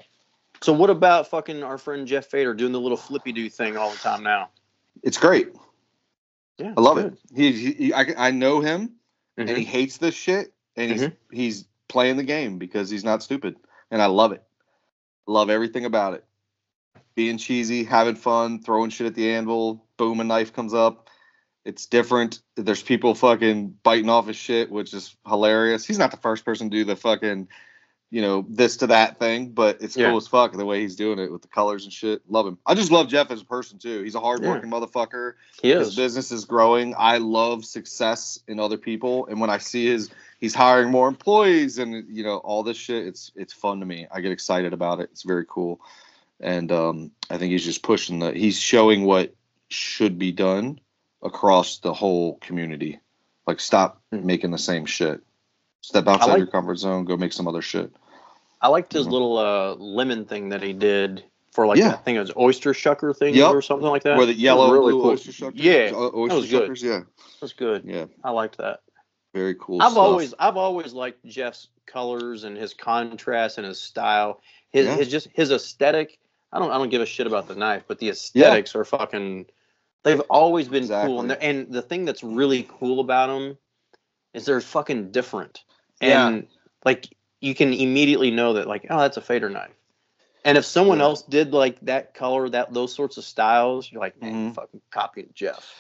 So what about fucking our friend Jeff Fader doing the little flippy do thing all the time now? It's great. Yeah, I love good. it. He, he, he I, I know him, and Mhm. he hates this shit, and he's Mhm. he's playing the game because he's not stupid, and I love it. Love everything about it. Being cheesy, having fun, throwing shit at the anvil. Boom, a knife comes up. It's different. There's people fucking biting off his shit, which is hilarious. He's not the first person to do the fucking, you know, this to that thing, but it's Yeah. cool as fuck the way he's doing it with the colors and shit. Love him. I just love Jeff as a person too. He's a hardworking motherfucker. He His is. business is growing. I love success in other people, and when I see his, he's hiring more employees, and you know all this shit. It's it's fun to me. I get excited about it. It's very cool, and um, I think he's just pushing the. He's showing what should be done across the whole community. Like, stop Mhm. making the same shit. Step outside like- your comfort zone. Go make some other shit. I liked his Mhm. little uh, lemon thing that he did for like Yeah. that thing. It was oyster shucker thing Yep. or something like that. Where the It was yellow really blue cool. oyster shuckers. Yeah, O- oyster was good. shuckers. Yeah, that's good. yeah, I liked that. very cool. I've stuff. always I've always liked Jeff's colors and his contrast and his style. His Yeah. his just his aesthetic. I don't I don't give a shit about the knife, but the aesthetics are fucking. They've always been Exactly. cool, and they're- and the thing that's really cool about them is they're fucking different. Yeah. And like you can immediately know that like, oh, that's a fader knife. And if someone Yeah. else did like that color, that those sorts of styles, you're like, man, Mhm. you fucking copying Jeff.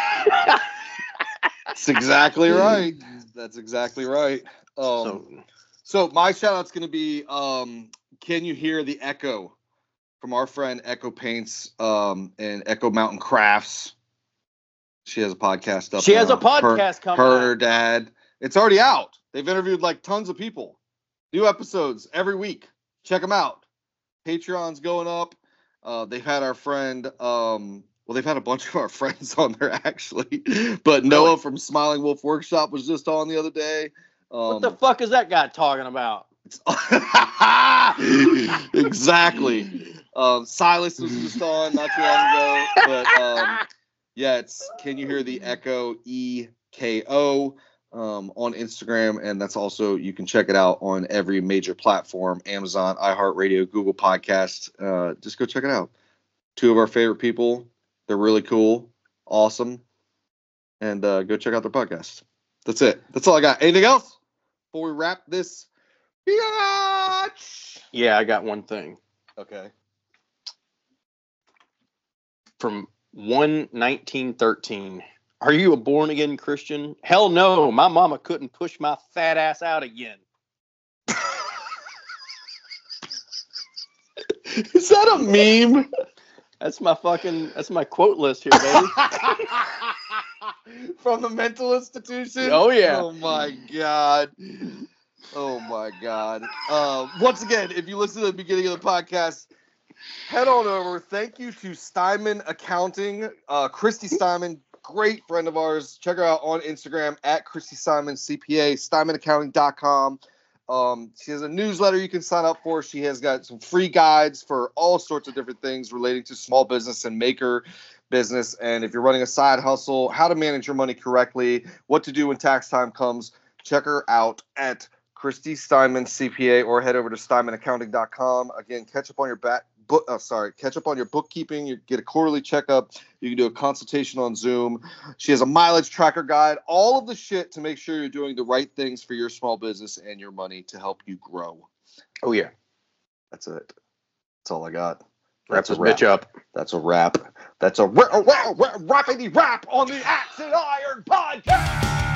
That's exactly right. That's exactly right. Um, so so my shout out's going to be, um, can you hear the echo from our friend Echo Paints um, and Echo Mountain Crafts? She has a podcast up she has now. a podcast her, coming her out. and her dad. It's already out. They've interviewed like tons of people. New episodes every week. Check them out. Patreon's going up. Uh, they've had our friend, um, well, they've had a bunch of our friends on there actually, but Noah Really? from Smiling Wolf Workshop was just on the other day. Um, What the fuck is that guy talking about? exactly. Um, Silas was just on not too long ago, but um, yeah, it's Can You Hear the Echo E K O um, on Instagram, and that's also you can check it out on every major platform: Amazon, iHeartRadio, Google Podcasts. Uh, just go check it out. Two of our favorite people. They're really cool, awesome, and uh, go check out their podcast. That's it. That's all I got. Anything else before we wrap this? Biatch! Yeah, I got one thing. Okay. From one nineteen thirteen. Are you a born again Christian? Hell no. My mama couldn't push my fat ass out again. Is that a meme? That's my fucking that's my quote list here, baby. From the mental institution? Oh, yeah. Oh my god. Oh my god. Uh, once again, if you listen to the beginning of the podcast, head on over. Thank you to Steinman Accounting. Uh, Christy Steinman, great friend of ours. Check her out on Instagram at Christy Steinman C P A, steinman accounting dot com. Um, she has a newsletter you can sign up for. She has got some free guides for all sorts of different things relating to small business and maker business. And if you're running a side hustle, how to manage your money correctly, what to do when tax time comes, check her out at Christy Steinman C P A or head over to steinman accounting dot com. Again, catch up on your back book. Oh, sorry, catch up on your bookkeeping. You get a quarterly checkup. You can do a consultation on Zoom. She has a mileage tracker guide. All of the shit to make sure you're doing the right things for your small business and your money to help you grow. Oh yeah. That's it. That's all I got. Wrap That's a this wrap. bitch up. That's a wrap. That's a ra- ra- ra- rappity rap on the Axe and Iron Podcast.